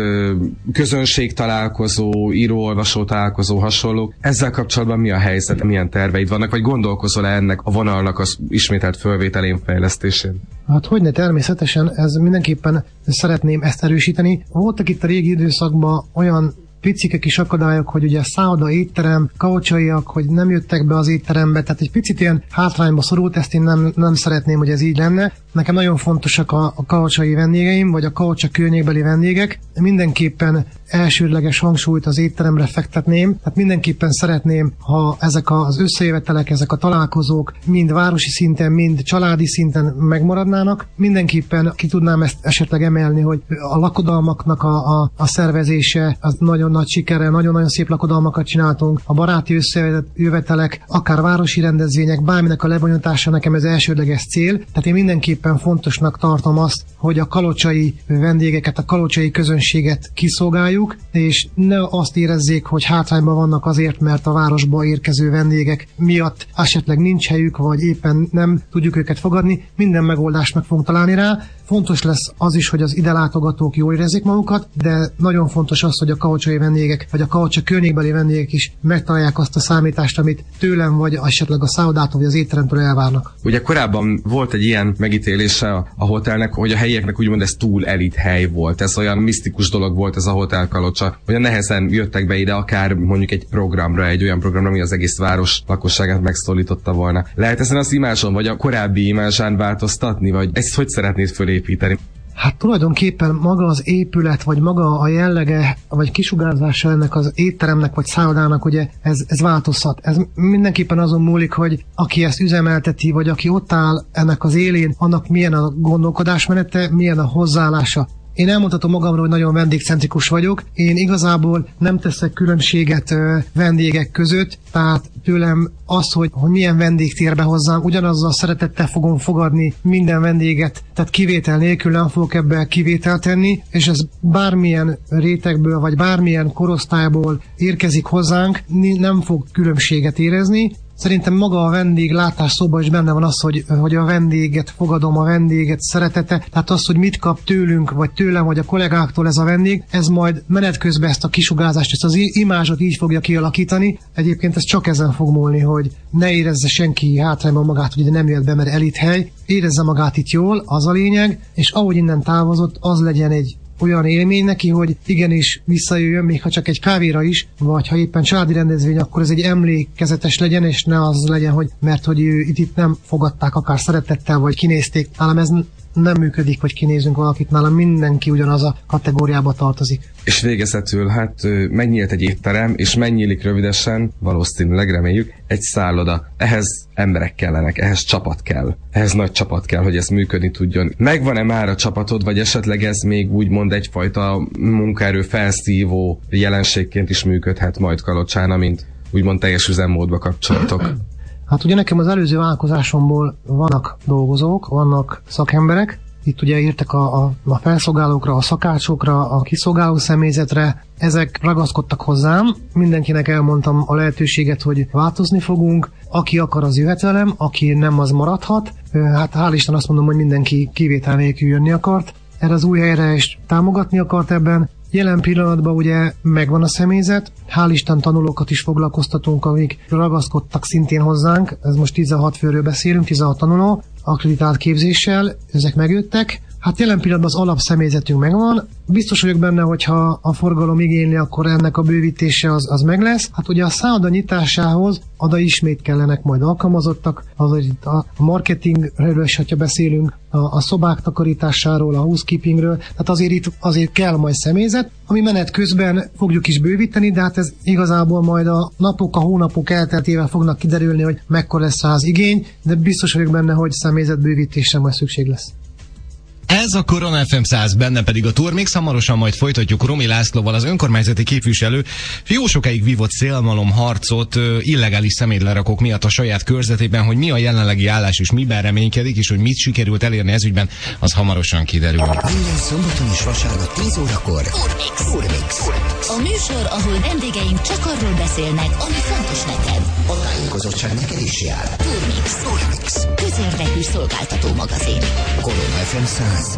közönségtalálkozó, író-olvasó találkozó, hasonlók. Ezzel kapcsolatban mi a helyzet, milyen terveid vannak, vagy gondolkozol-e ennek a vonalnak az ismételt fölvételén, fejlesztésén? Hát hogyne, természetesen, ez mindenképpen szeretném ezt erősíteni. Voltak itt a régi időszakban olyan picike kis akadályok, hogy ugye szálloda, étterem, kaucsaiak, hogy nem jöttek be az étterembe, tehát egy picit ilyen hátrányba szorult, ezt én nem szeretném, hogy ez így lenne. Nekem nagyon fontosak a kaucsai vendégeim, vagy a kaucsa környékbeli vendégek. Mindenképpen elsődleges hangsúlyt az étteremre fektetném, tehát mindenképpen szeretném, ha ezek az összejövetelek, ezek a találkozók mind városi szinten, mind családi szinten megmaradnának. Mindenképpen ki tudnám ezt esetleg emelni, hogy a lakodalmaknak a szervezése az nagyon nagy sikerrel, nagyon-nagyon szép lakodalmakat csináltunk, a baráti összejövetelek, akár városi rendezvények, bárminek a lebonyolítása, nekem ez elsődleges cél. Tehát én mindenképpen fontosnak tartom azt, hogy a kalocsai vendégeket, a kalocsai közönséget kiszolgáljuk, és ne azt érezzék, hogy hátrányban vannak azért, mert a városba érkező vendégek miatt esetleg nincs helyük, vagy éppen nem tudjuk őket fogadni. Minden megoldást meg fogunk találni rá. Fontos lesz az is, hogy az ide látogatók jól érezzék magukat, de nagyon fontos az, hogy a kaucsai vendégek, vagy a kaucsa környékbeli vendégek is megtalálják azt a számítást, amit tőlem, vagy esetleg a szállodától, vagy az étteremtől elvárnak. Ugye korábban volt egy ilyen megítélése a hotelnek, hogy a helyieknek úgymond ez túl elit hely volt. Ez olyan misztikus dolog volt ez a Hotel Kalocsa, hogy nehezen jöttek be ide akár mondjuk egy programra, egy olyan programra, ami az egész város lakosságát megszólította volna. Lehet ezen az imázson, vagy a korábbi imázsán változtatni, vagy ezt hogy szeretnéd fölépíteni? Hát tulajdonképpen maga az épület, vagy maga a jellege, vagy kisugárzása ennek az étteremnek, vagy szállodának, ugye ez változhat. Ez mindenképpen azon múlik, hogy aki ezt üzemelteti, vagy aki ott áll ennek az élén, annak milyen a gondolkodásmenete, milyen a hozzáállása. Én elmondhatom magamról, hogy nagyon vendégcentrikus vagyok. Én igazából nem teszek különbséget vendégek között, tehát tőlem az, hogy milyen vendég tér be hozzám, ugyanazzal szeretettel fogom fogadni minden vendéget, tehát kivétel nélkül nem fogok ebbe kivételt tenni, és ez bármilyen rétegből, vagy bármilyen korosztályból érkezik hozzánk, nem fog különbséget érezni. Szerintem maga a vendéglátás szóban is benne van az, hogy a vendéget fogadom, a vendéget szeretete, tehát az, hogy mit kap tőlünk, vagy tőlem, vagy a kollégáktól ez a vendég, ez majd menet közben ezt a kisugárzást, ezt az imázsot így fogja kialakítani. Egyébként ez csak ezen fog múlni, hogy ne érezze senki hátrányban magát, hogy ide nem jött be, mert elithely, érezze magát itt jól, az a lényeg, és ahogy innen távozott, az legyen egy olyan élmény neki, hogy igenis visszajöjjön, még ha csak egy kávéra is, vagy ha éppen családi rendezvény, akkor ez egy emlékezetes legyen, és ne az legyen, hogy mert hogy itt nem fogadták akár szeretettel, vagy kinézték. Nálam ez nem működik, hogy kinézünk valakit, nálam mindenki ugyanaz a kategóriába tartozik. És végezetül, hát megnyílt egy étterem, és megnyílik rövidesen, valószínűleg reméljük, egy szálloda. Ehhez emberek kellenek, ehhez csapat kell. Ehhez nagy csapat kell, hogy ez működni tudjon. Megvan-e már a csapatod, vagy esetleg ez még úgymond egyfajta munkaerő felszívó jelenségként is működhet majd Kalocsán, amint úgymond teljes üzemmódba kapcsolatok? Hát ugye nekem az előző vállalkozásomból vannak dolgozók, vannak szakemberek, itt ugye értek a felszolgálókra, a szakácsokra, a kiszolgáló személyzetre, ezek ragaszkodtak hozzám, mindenkinek elmondtam a lehetőséget, hogy változni fogunk, aki akar, az jöhet velem, aki nem, az maradhat. Hát hál' Isten azt mondom, hogy mindenki kivétel nélkül jönni akart, erre az új helyre is támogatni akart ebben. Jelen pillanatban ugye megvan a személyzet, hál' Isten tanulókat is foglalkoztatunk, amik ragaszkodtak szintén hozzánk, ez most 16 főről beszélünk, 16 tanuló, akkreditált képzéssel, ezek megjöttek. Hát jelen pillanatban az alapszemélyzetünk megvan, biztos vagyok benne, hogyha a forgalom igényli, akkor ennek a bővítése az meg lesz. Hát ugye a szálloda nyitásához oda ismét kellenek majd alkalmazottak, azaz itt a marketingről is, ha beszélünk, a szobák takarításáról, a housekeepingről, tehát azért kell majd személyzet, ami menet közben fogjuk is bővíteni, de hát ez igazából majd a napok, a hónapok elteltével fognak kiderülni, hogy mekkora lesz az igény, de biztos vagyok benne, hogy személyzet bővítésre majd szükség lesz. Ez a Korona FM 100, benne pedig a Turmix, hamarosan majd folytatjuk Romi Lászlóval, az önkormányzati képviselő jó sokáig vívott szélmalom harcot illegális szemétlerakók miatt a saját körzetében, hogy mi a jelenlegi állás és miben reménykedik, és hogy mit sikerült elérni ez ügyben, az hamarosan kiderül. Minden szombaton és vasárnap 10 órakor Turmix. A műsor, ahol vendégeink csak arról beszélnek, ami fontos neked. A tájékozottság neked is jár. Turmix. Közérdekű szolgáltató magazin. Korona FM 100.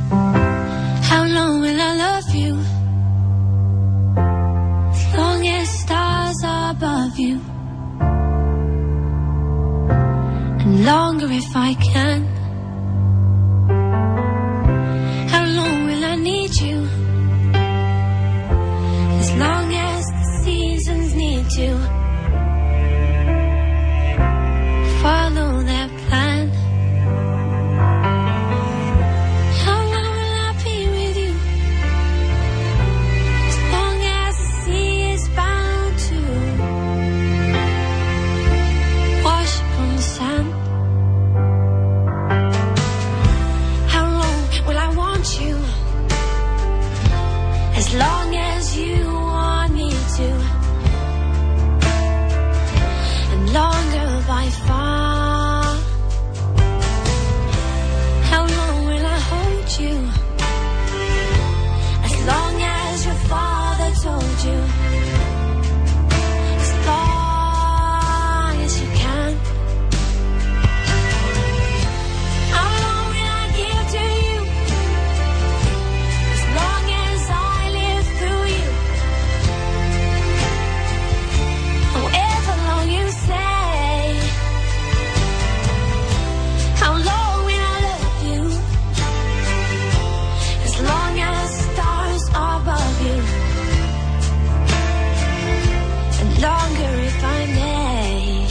How long will I love you? As long as if I can. How long will I need you? As long as the seasons need to follow their plan. How long will I be with you? As long as the sea is bound to wash upon the sand. How long will I want you? As long as you want me to, and longer by far. How long will I hold you? As long as your father told you. As long as you can. How long will I give to you? As long as I live through you. However long you say. How long will I love you? As long as stars are above you. And longer if I may.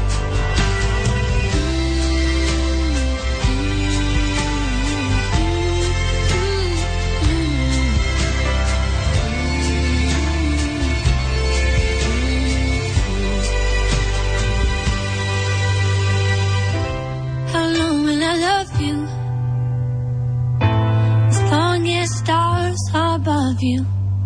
How long will I love you? As long as stars are above you.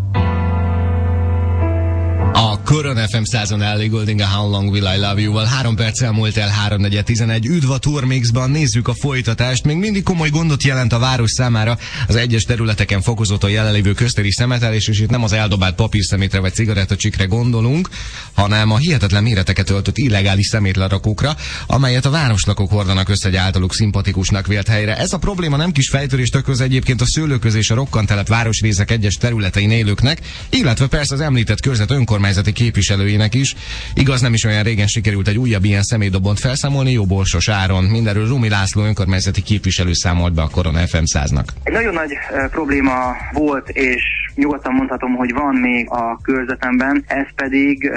A Korona FM 100-on Ellie Goulding, a How Long Will I Love You-val 3 perccel múlt el 3:11. Üdv a Turmixban, nézzük a folytatást. Még mindig komoly gondot jelent a város számára az egyes területeken fokozottan jelenlévő köztéri szemetelés, és itt nem az eldobált papírszemétre vagy cigarettacsikre gondolunk, hanem a hihetetlen méreteket öltött illegális szemétlerakókra, amelyet a városlakók hordanak össze egy általuk szimpatikusnak vélt helyre. Ez a probléma nem kis fejtörést okoz egyébként a szőlőköz és a rokkantelep városrészek egyes területein élőknek, illetve persze az említett körzet önkormányzati képviselőjének is. Igaz, nem is olyan régen sikerült egy újabb ilyen személydobont felszámolni jóborsos áron. Mindenről Rumi László önkormányzati képviselő számolt be a Korona FM 100-nak. Egy nagyon nagy probléma volt, és nyugodtan mondhatom, hogy van még a körzetemben, ez pedig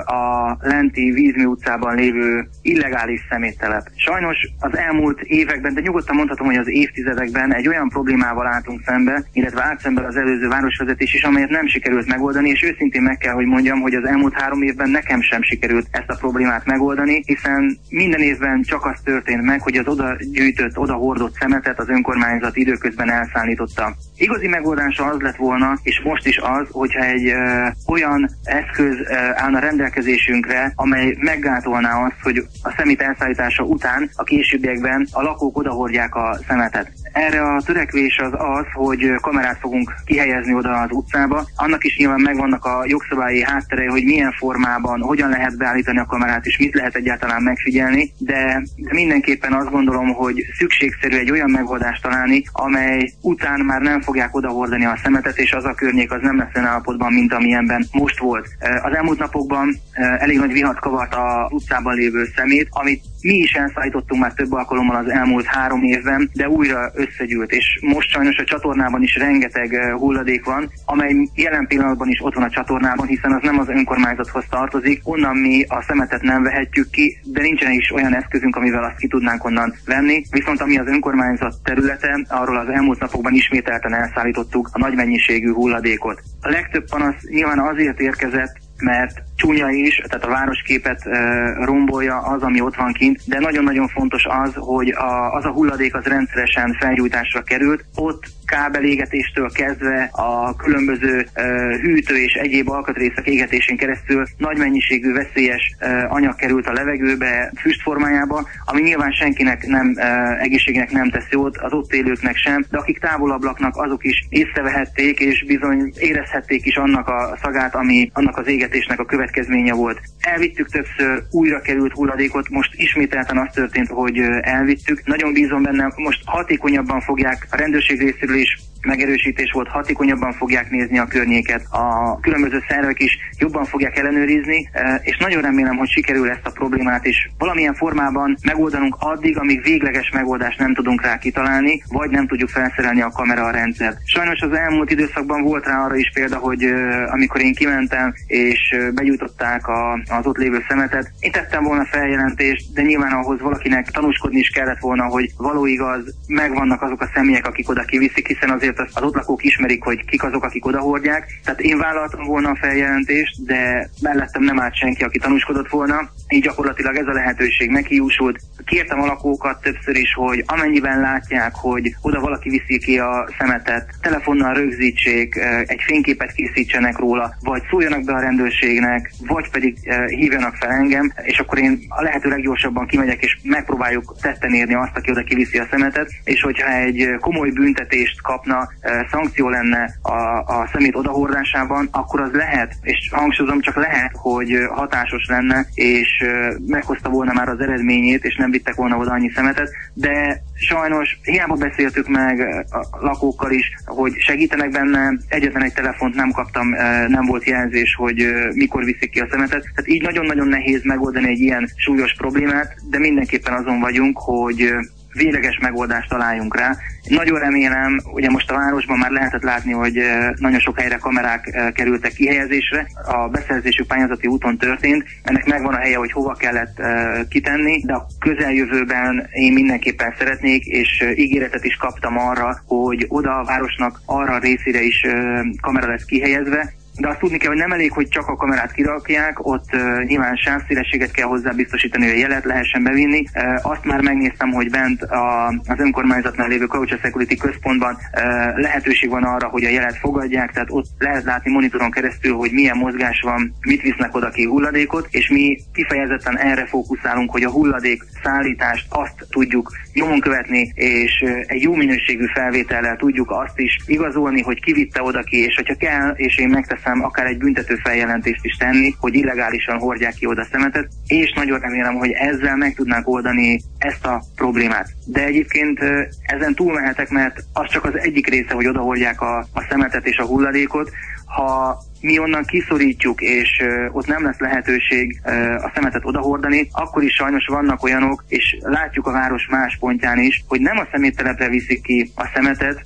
a lenti Vízmű utcában lévő illegális szeméttelep. Sajnos az elmúlt években, de nyugodtan mondhatom, hogy az évtizedekben egy olyan problémával álltunk szembe, illetve állt szembe az előző városvezetés is, amelyet nem sikerült megoldani, és őszintén meg kell, hogy mondjam, hogy az elmúlt 3 évben nekem sem sikerült ezt a problémát megoldani, hiszen minden évben csak az történt meg, hogy az oda gyűjtött, oda hordott szemetet az önkormányzat időközben elszállította. Igazi megoldása az lett volna, és most is az, hogyha egy olyan eszköz állna rendelkezésünkre, amely meggátolná azt, hogy a szemét elszállítása után a későbbiekben a lakók odahordják a szemetet. Erre a törekvés az, hogy kamerát fogunk kihelyezni oda az utcába. Annak is nyilván megvannak a jogszabályi hátterei, hogy milyen formában, hogyan lehet beállítani a kamerát, és mit lehet egyáltalán megfigyelni, de mindenképpen azt gondolom, hogy szükségszerű egy olyan megoldást találni, amely után már nem fogják odahordani a szemetet, és az a környék az nem lesz olyan állapotban, mint amilyenben most volt. Az elmúlt napokban elég nagy vihat kavart az utcában lévő szemét, amit mi is elszállítottunk már több alkalommal az elmúlt 3 évben, de újra összegyűlt, és most sajnos a csatornában is rengeteg hulladék van, amely jelen pillanatban is ott van a csatornában, hiszen az nem az önkormányzathoz tartozik, onnan mi a szemetet nem vehetjük ki, de nincsen is olyan eszközünk, amivel azt ki tudnánk onnan venni, viszont ami az önkormányzat területe, arról az elmúlt napokban ismételten elszállítottuk a nagy mennyiségű hulladékot. A legtöbb panasz nyilván azért érkezett, mert csúnya is, tehát a városképet rombolja az, ami ott van kint, de nagyon-nagyon fontos az, hogy az a hulladék az rendszeresen felgyújtásra került. Ott kábelégetéstől kezdve a különböző hűtő és egyéb alkatrészek égetésén keresztül nagy mennyiségű veszélyes anyag került a levegőbe, füst formájába, ami nyilván senkinek nem, egészségnek nem tesz jót, az ott élőknek sem, de akik távolabb laknak, azok is észrevehették, és bizony érezhették is annak a szagát, ami annak az égetésnek a következménye volt. Elvittük többször újra került hulladékot, most ismételten az történt, hogy elvittük. Nagyon bízom benne, most hatékonyabban fogják a rendőrség részéről is megerősítés volt, hatékonyabban fogják nézni a környéket, a különböző szervek is jobban fogják ellenőrizni, és nagyon remélem, hogy sikerül ezt a problémát is valamilyen formában megoldanunk addig, amíg végleges megoldást nem tudunk rá kitalálni, vagy nem tudjuk felszerelni a kamera a rendszert. Sajnos az elmúlt időszakban volt rá arra is példa, hogy amikor én kimentem és begyújtották az ott lévő szemetet, én tettem volna feljelentést, de nyilván ahhoz valakinek tanúskodni is kellett volna, hogy való igaz, megvannak azok a személyek, akik oda kiviszik, hiszen azért az ott lakók ismerik, hogy kik azok, akik odahordják. Tehát én vállaltam volna a feljelentést, de mellettem nem állt senki, aki tanúskodott volna. Így gyakorlatilag ez a lehetőség meghiúsult. Kértem a lakókat többször is, hogy amennyiben látják, hogy oda valaki viszi ki a szemetet, telefonnal rögzítsék, egy fényképet készítsenek róla, vagy szóljanak be a rendőrségnek, vagy pedig hívjanak fel engem, és akkor én a lehető leggyorsabban kimegyek, és megpróbáljuk tetten érni azt, aki oda kiviszi a szemetet, és hogyha egy komoly büntetést kapna, szankció lenne a szemét odahordásában, akkor az lehet, és hangsúlyozom, csak lehet, hogy hatásos lenne, és meghozta volna már az eredményét, és nem vittek volna oda annyi szemetet, de sajnos hiába beszéltük meg a lakókkal is, hogy segítenek benne, egyetlen egy telefont nem kaptam, nem volt jelzés, hogy mikor viszik ki a szemetet. Tehát így nagyon-nagyon nehéz megoldani egy ilyen súlyos problémát, de mindenképpen azon vagyunk, hogy végleges megoldást találjunk rá. Nagyon remélem, ugye most a városban már lehetett látni, hogy nagyon sok helyre kamerák kerültek kihelyezésre. A beszerzésük pályázati úton történt, ennek megvan a helye, hogy hova kellett kitenni, de a közeljövőben én mindenképpen szeretnék, és ígéretet is kaptam arra, hogy oda a városnak arra a részére is kamera lesz kihelyezve. De azt tudni kell, hogy nem elég, hogy csak a kamerát kirakják, ott nyilván sávszélességet kell hozzá biztosítani, hogy a jelet lehessen bevinni. Azt már megnéztem, hogy bent az önkormányzatnál lévő Kaucsa Security központban lehetőség van arra, hogy a jelet fogadják, tehát ott lehet látni monitoron keresztül, hogy milyen mozgás van, mit visznek oda ki hulladékot, és mi kifejezetten erre fókuszálunk, hogy a hulladék szállítást azt tudjuk nyomon követni, és egy jó minőségű felvétellel tudjuk azt is igazolni, hogy ki vitte oda ki, és hogyha kell, és én megteszem, akár egy büntető feljelentést is tenni, hogy illegálisan hordják ki oda szemetet, és nagyon remélem, hogy ezzel meg tudnánk oldani ezt a problémát. De egyébként ezen túlmehetek, mert az csak az egyik része, hogy odahordják a szemetet és a hulladékot. Ha mi onnan kiszorítjuk, és ott nem lesz lehetőség a szemetet odahordani, akkor is sajnos vannak olyanok, és látjuk a város más pontján is, hogy nem a szeméttelepre viszik ki a szemetet,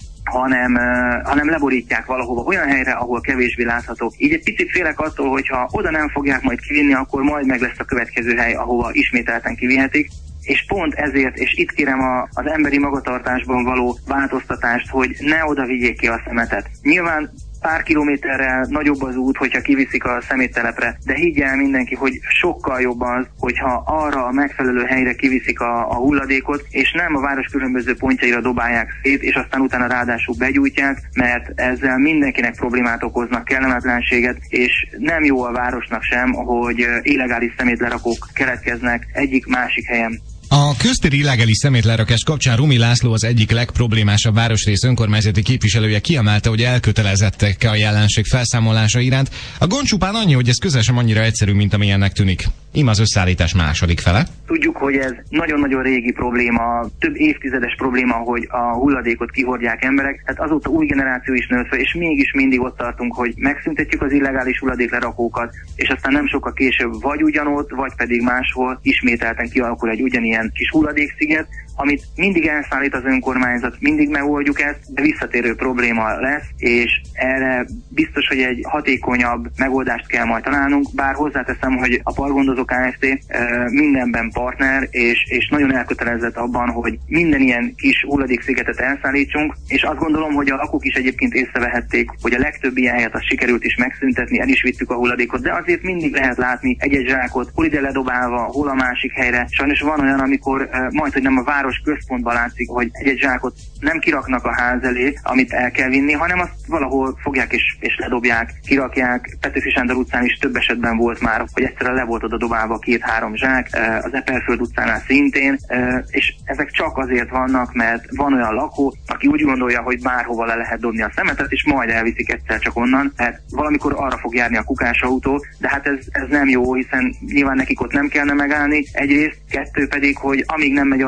hanem leborítják valahova, olyan helyre, ahol kevésbé látható. Így egy picit félek attól, hogyha oda nem fogják majd kivinni, akkor majd meg lesz a következő hely, ahova ismételten kivihetik. És pont ezért, és itt kérem az emberi magatartásban való változtatást, hogy ne oda vigyék ki a szemetet. Nyilván pár kilométerrel nagyobb az út, hogyha kiviszik a szeméttelepre, de higgy el mindenki, hogy sokkal jobb az, hogyha arra a megfelelő helyre kiviszik a hulladékot, és nem a város különböző pontjaira dobálják szét, és aztán utána ráadásul begyújtják, mert ezzel mindenkinek problémát okoznak, kellemetlenséget, és nem jó a városnak sem, hogy illegális szemétlerakók keletkeznek egyik-másik helyen. A köztéri illegális szemétlerakás kapcsán Rumi László, az egyik legproblémásabb városrész önkormányzati képviselője kiemelte, hogy elkötelezettek a jelenség felszámolása iránt. A gond csupán annyi, hogy ez közel sem annyira egyszerű, mint amilyennek tűnik. Ím az összeállítás második fele. Tudjuk, hogy ez nagyon-nagyon régi probléma, több évtizedes probléma, hogy a hulladékot kihordják emberek, tehát azóta új generáció is nőtt fel, és mégis mindig ott tartunk, hogy megszüntetjük az illegális hulladéklerakókat, és aztán nem sokkal később vagy ugyanott, vagy pedig máshol ismételten kialakul egy ugyanilyen kis hulladéksziget, amit mindig elszállít az önkormányzat, mindig megoldjuk ezt, de visszatérő probléma lesz, és erre biztos, hogy egy hatékonyabb megoldást kell majd találnunk, bár hozzáteszem, hogy a Parkgondozó Kft. Mindenben partner, és nagyon elkötelezett abban, hogy minden ilyen kis hulladékszigetet elszállítsunk, és azt gondolom, hogy a lakók is egyébként észrevehették, hogy a legtöbb ilyen helyet azt sikerült is megszüntetni, el is vittük a hulladékot, de azért mindig lehet látni egy-egy zsákot, hol ide ledobálva, hol a másik helyre. Sajnos van olyan, amikor majdhogy nem a város központban látszik, hogy egy-egy zsákot nem kiraknak a ház elé, amit el kell vinni, hanem azt valahol fogják és ledobják, kirakják. Petőfi Sándor utcán is több esetben volt már, hogy egyszerűen le volt oda dobálva 2-3 zsák, az Eperföld utcánál szintén, és ezek csak azért vannak, mert van olyan lakó, aki úgy gondolja, hogy bárhova le lehet dobni a szemetet, és majd elviszik egyszer csak onnan, mert valamikor arra fog járni a kukásautó, de hát ez nem jó, hiszen nyilván nekik ott nem kellene megállni, egyrészt, kettő pedig, hogy amíg nem megy arra kukásautó,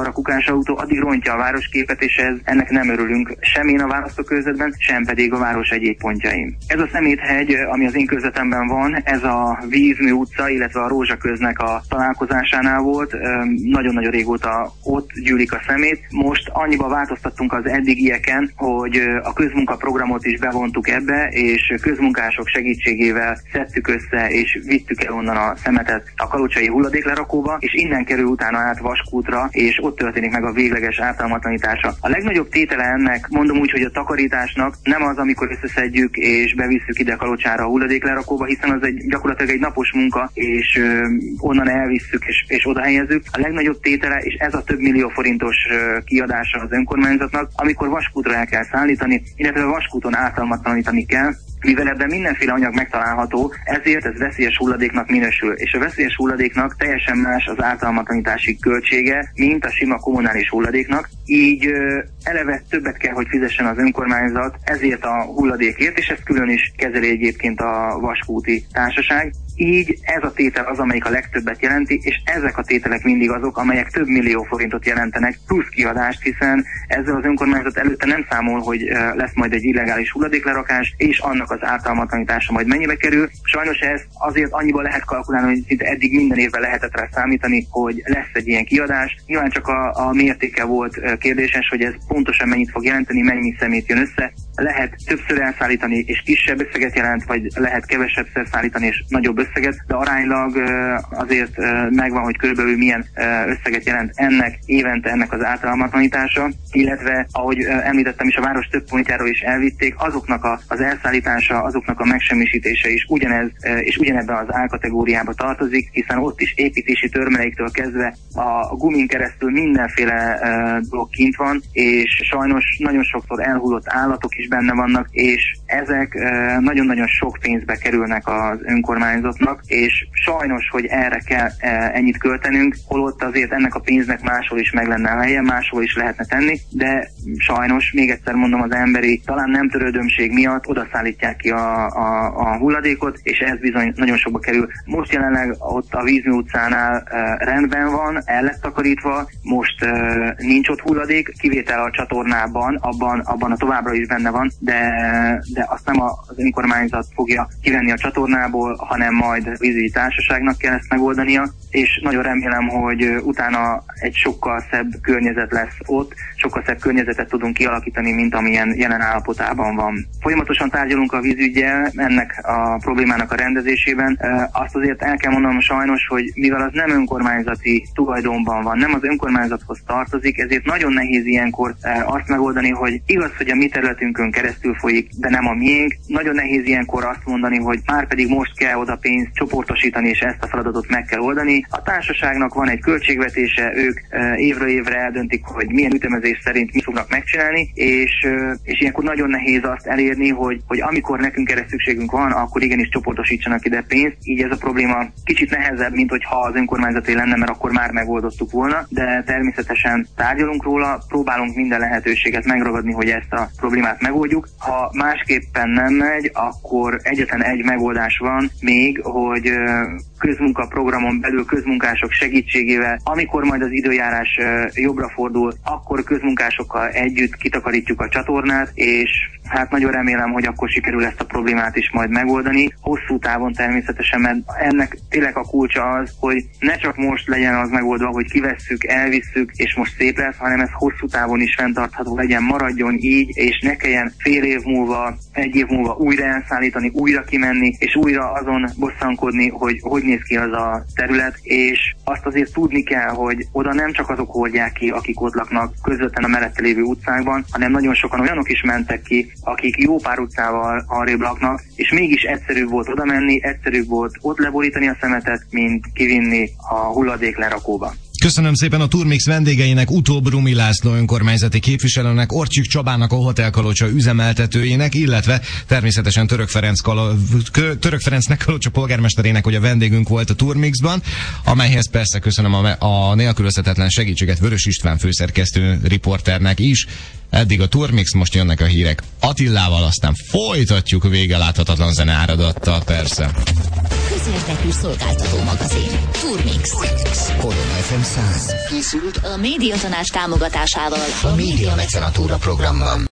autó, addig rontja a városképet, és ennek nem örülünk sem én a választókörzetben, sem pedig a város egyéb pontjain. Ez a Szeméthegy, ami az én körzetemben van, ez a Vízmű utca, illetve a Rózsaköznek a találkozásánál volt. Nagyon-nagyon régóta ott gyűlik a szemét. Most annyiba változtattunk az eddigieken, hogy a közmunkaprogramot is bevontuk ebbe, és közmunkások segítségével szedtük össze, és vittük el onnan a szemetet a kalocsai hulladéklerakóba, és innen kerül utána át Vaskútra, és ott történik meg a végleges ártalmatlanítása. A legnagyobb tétele ennek, mondom úgy, hogy a takarításnak nem az, amikor összeszedjük és bevisszük ide Kalocsára a hulladéklerakóba, hiszen az gyakorlatilag egy napos munka, és onnan elvisszük és oda helyezzük. A legnagyobb tétele, és ez a több millió forintos kiadása az önkormányzatnak, amikor Vaskútra el kell szállítani, illetve Vaskúton ártalmatlanítani kell, mivel ebben mindenféle anyag megtalálható, ezért ez veszélyes hulladéknak minősül, és a veszélyes hulladéknak teljesen más az ártalmatlanítási költsége, mint a sima kommunális hulladéknak, így eleve többet kell, hogy fizessen az önkormányzat ezért a hulladékért, és ezt külön is kezeli egyébként a Vaskúti Társaság. Így ez a tétel az, amelyik a legtöbbet jelenti, és ezek a tételek mindig azok, amelyek több millió forintot jelentenek, plusz kiadást, hiszen ezzel az önkormányzat előtte nem számol, hogy lesz majd egy illegális hulladéklerakás, és annak az ártalmatlanítása majd mennyibe kerül. Sajnos ez azért annyiba lehet kalkulálni, hogy szinte eddig minden évben lehetett rá számítani, hogy lesz egy ilyen kiadás. Nyilván csak a mértéke volt kérdéses, hogy ez pontosan mennyit fog jelenteni, mennyi szemét jön össze. Lehet többször elszállítani, és kisebb összeget jelent, vagy lehet kevesebbszer szállítani, és nagyobb összeget, de aránylag azért megvan, hogy körülbelül milyen összeget jelent évente ennek az ártalmatlanítása, illetve, ahogy említettem is, a város több pontjáról is elvitték, azoknak az elszállítása, azoknak a megsemmisítése is ugyanez, és ugyanebben az árkategóriába tartozik, hiszen ott is építési törmeléktől kezdve a gumin keresztül mindenféle dolog kint van, és sajnos nagyon sokszor elhullott állatok is benne vannak, és ezek nagyon-nagyon sok pénzbe kerülnek az önkormányzatnak, és sajnos, hogy erre kell ennyit költenünk, holott azért ennek a pénznek máshol is meg lenne a helye, máshol is lehetne tenni, de sajnos, még egyszer mondom, az emberi, talán nem törődömség miatt odaszállítják ki a hulladékot, és ez bizony nagyon sokba kerül. Most jelenleg ott a Vízmű utcánál rendben van, el lett takarítva, most nincs ott hulladék, kivétel a csatornában, abban a továbbra is benne van, de azt nem az önkormányzat fogja kivenni a csatornából, hanem majd a vízügyi társaságnak kell ezt megoldania, és nagyon remélem, hogy utána egy sokkal szebb környezet lesz ott, sokkal szebb környezetet tudunk kialakítani, mint amilyen jelen állapotában van. Folyamatosan tárgyalunk a vízüggyel ennek a problémának a rendezésében. Azt azért el kell mondanom sajnos, hogy mivel az nem önkormányzati tulajdonban van, nem az önkormányzathoz tartozik, ezért nagyon nehéz ilyenkor azt megoldani, hogy igaz, hogy a mi területünkön keresztül folyik, de nem a miénk. Nagyon nehéz ilyenkor azt mondani, hogy már pedig most kell oda pénzt csoportosítani, és ezt a feladatot meg kell oldani. A társaságnak van egy költségvetése, ők évről évre eldöntik, hogy milyen ütemezés szerint mit fognak megcsinálni, és ilyenkor nagyon nehéz azt elérni, hogy amikor nekünk erre szükségünk van, akkor igenis csoportosítsanak ide pénzt. Így ez a probléma kicsit nehezebb, mint hogyha az önkormányzaté lenne, mert akkor már megoldottuk volna, de természetesen tárgyalunk róla, próbálunk minden lehetőséget megragadni, hogy ezt a problémát megoldjuk. Ha másképpen nem megy, akkor egyetlen egy megoldás van még, hogy közmunkaprogramon belül közmunkások segítségével, amikor majd az időjárás jobbra fordul, akkor közmunkásokkal együtt kitakarítjuk a csatornát, és hát nagyon remélem, hogy akkor sikerül ezt a problémát is majd megoldani. Hosszú távon természetesen, mert ennek tényleg a kulcsa az, hogy ne csak most legyen az megoldva, hogy kivesszük, elvisszük, és most szép lesz, hanem ez hosszú távon is fenntartható legyen, maradjon így, és ne kelljen fél év múlva, egy év múlva újra elszállítani, újra kimenni, és újra azon bosszankodni, hogy néz ki az a terület, és azt azért tudni kell, hogy oda nem csak azok hordják ki, akik ott laknak közvetlen a mellette lévő utcákban, hanem nagyon sokan olyanok is mentek ki, akik jó pár utcával arrébb laknak, és mégis egyszerűbb volt oda menni, egyszerűbb volt ott leborítani a szemetet, mint kivinni a hulladék lerakóba. Köszönöm szépen a Turmix vendégeinek, Utóbb Rumi László önkormányzati képviselőnek, Orcsik Csabának, a Hotel Kalocsa üzemeltetőjének, illetve természetesen Török Ferencnek, Kalocsa polgármesterének, hogy a vendégünk volt a Turmixban, amelyhez persze köszönöm a nélkülözhetetlen segítséget Vörös István főszerkesztő riporternek is. Eddig a Turmix, most jönnek a hírek Attilával, aztán folytatjuk vége láthatatlan zene áradattal, persze. közérdekű szolgáltató magazin. Turmix. Korona FM 100. Készült a Médiatanács támogatásával A Média Mecenatúra programban.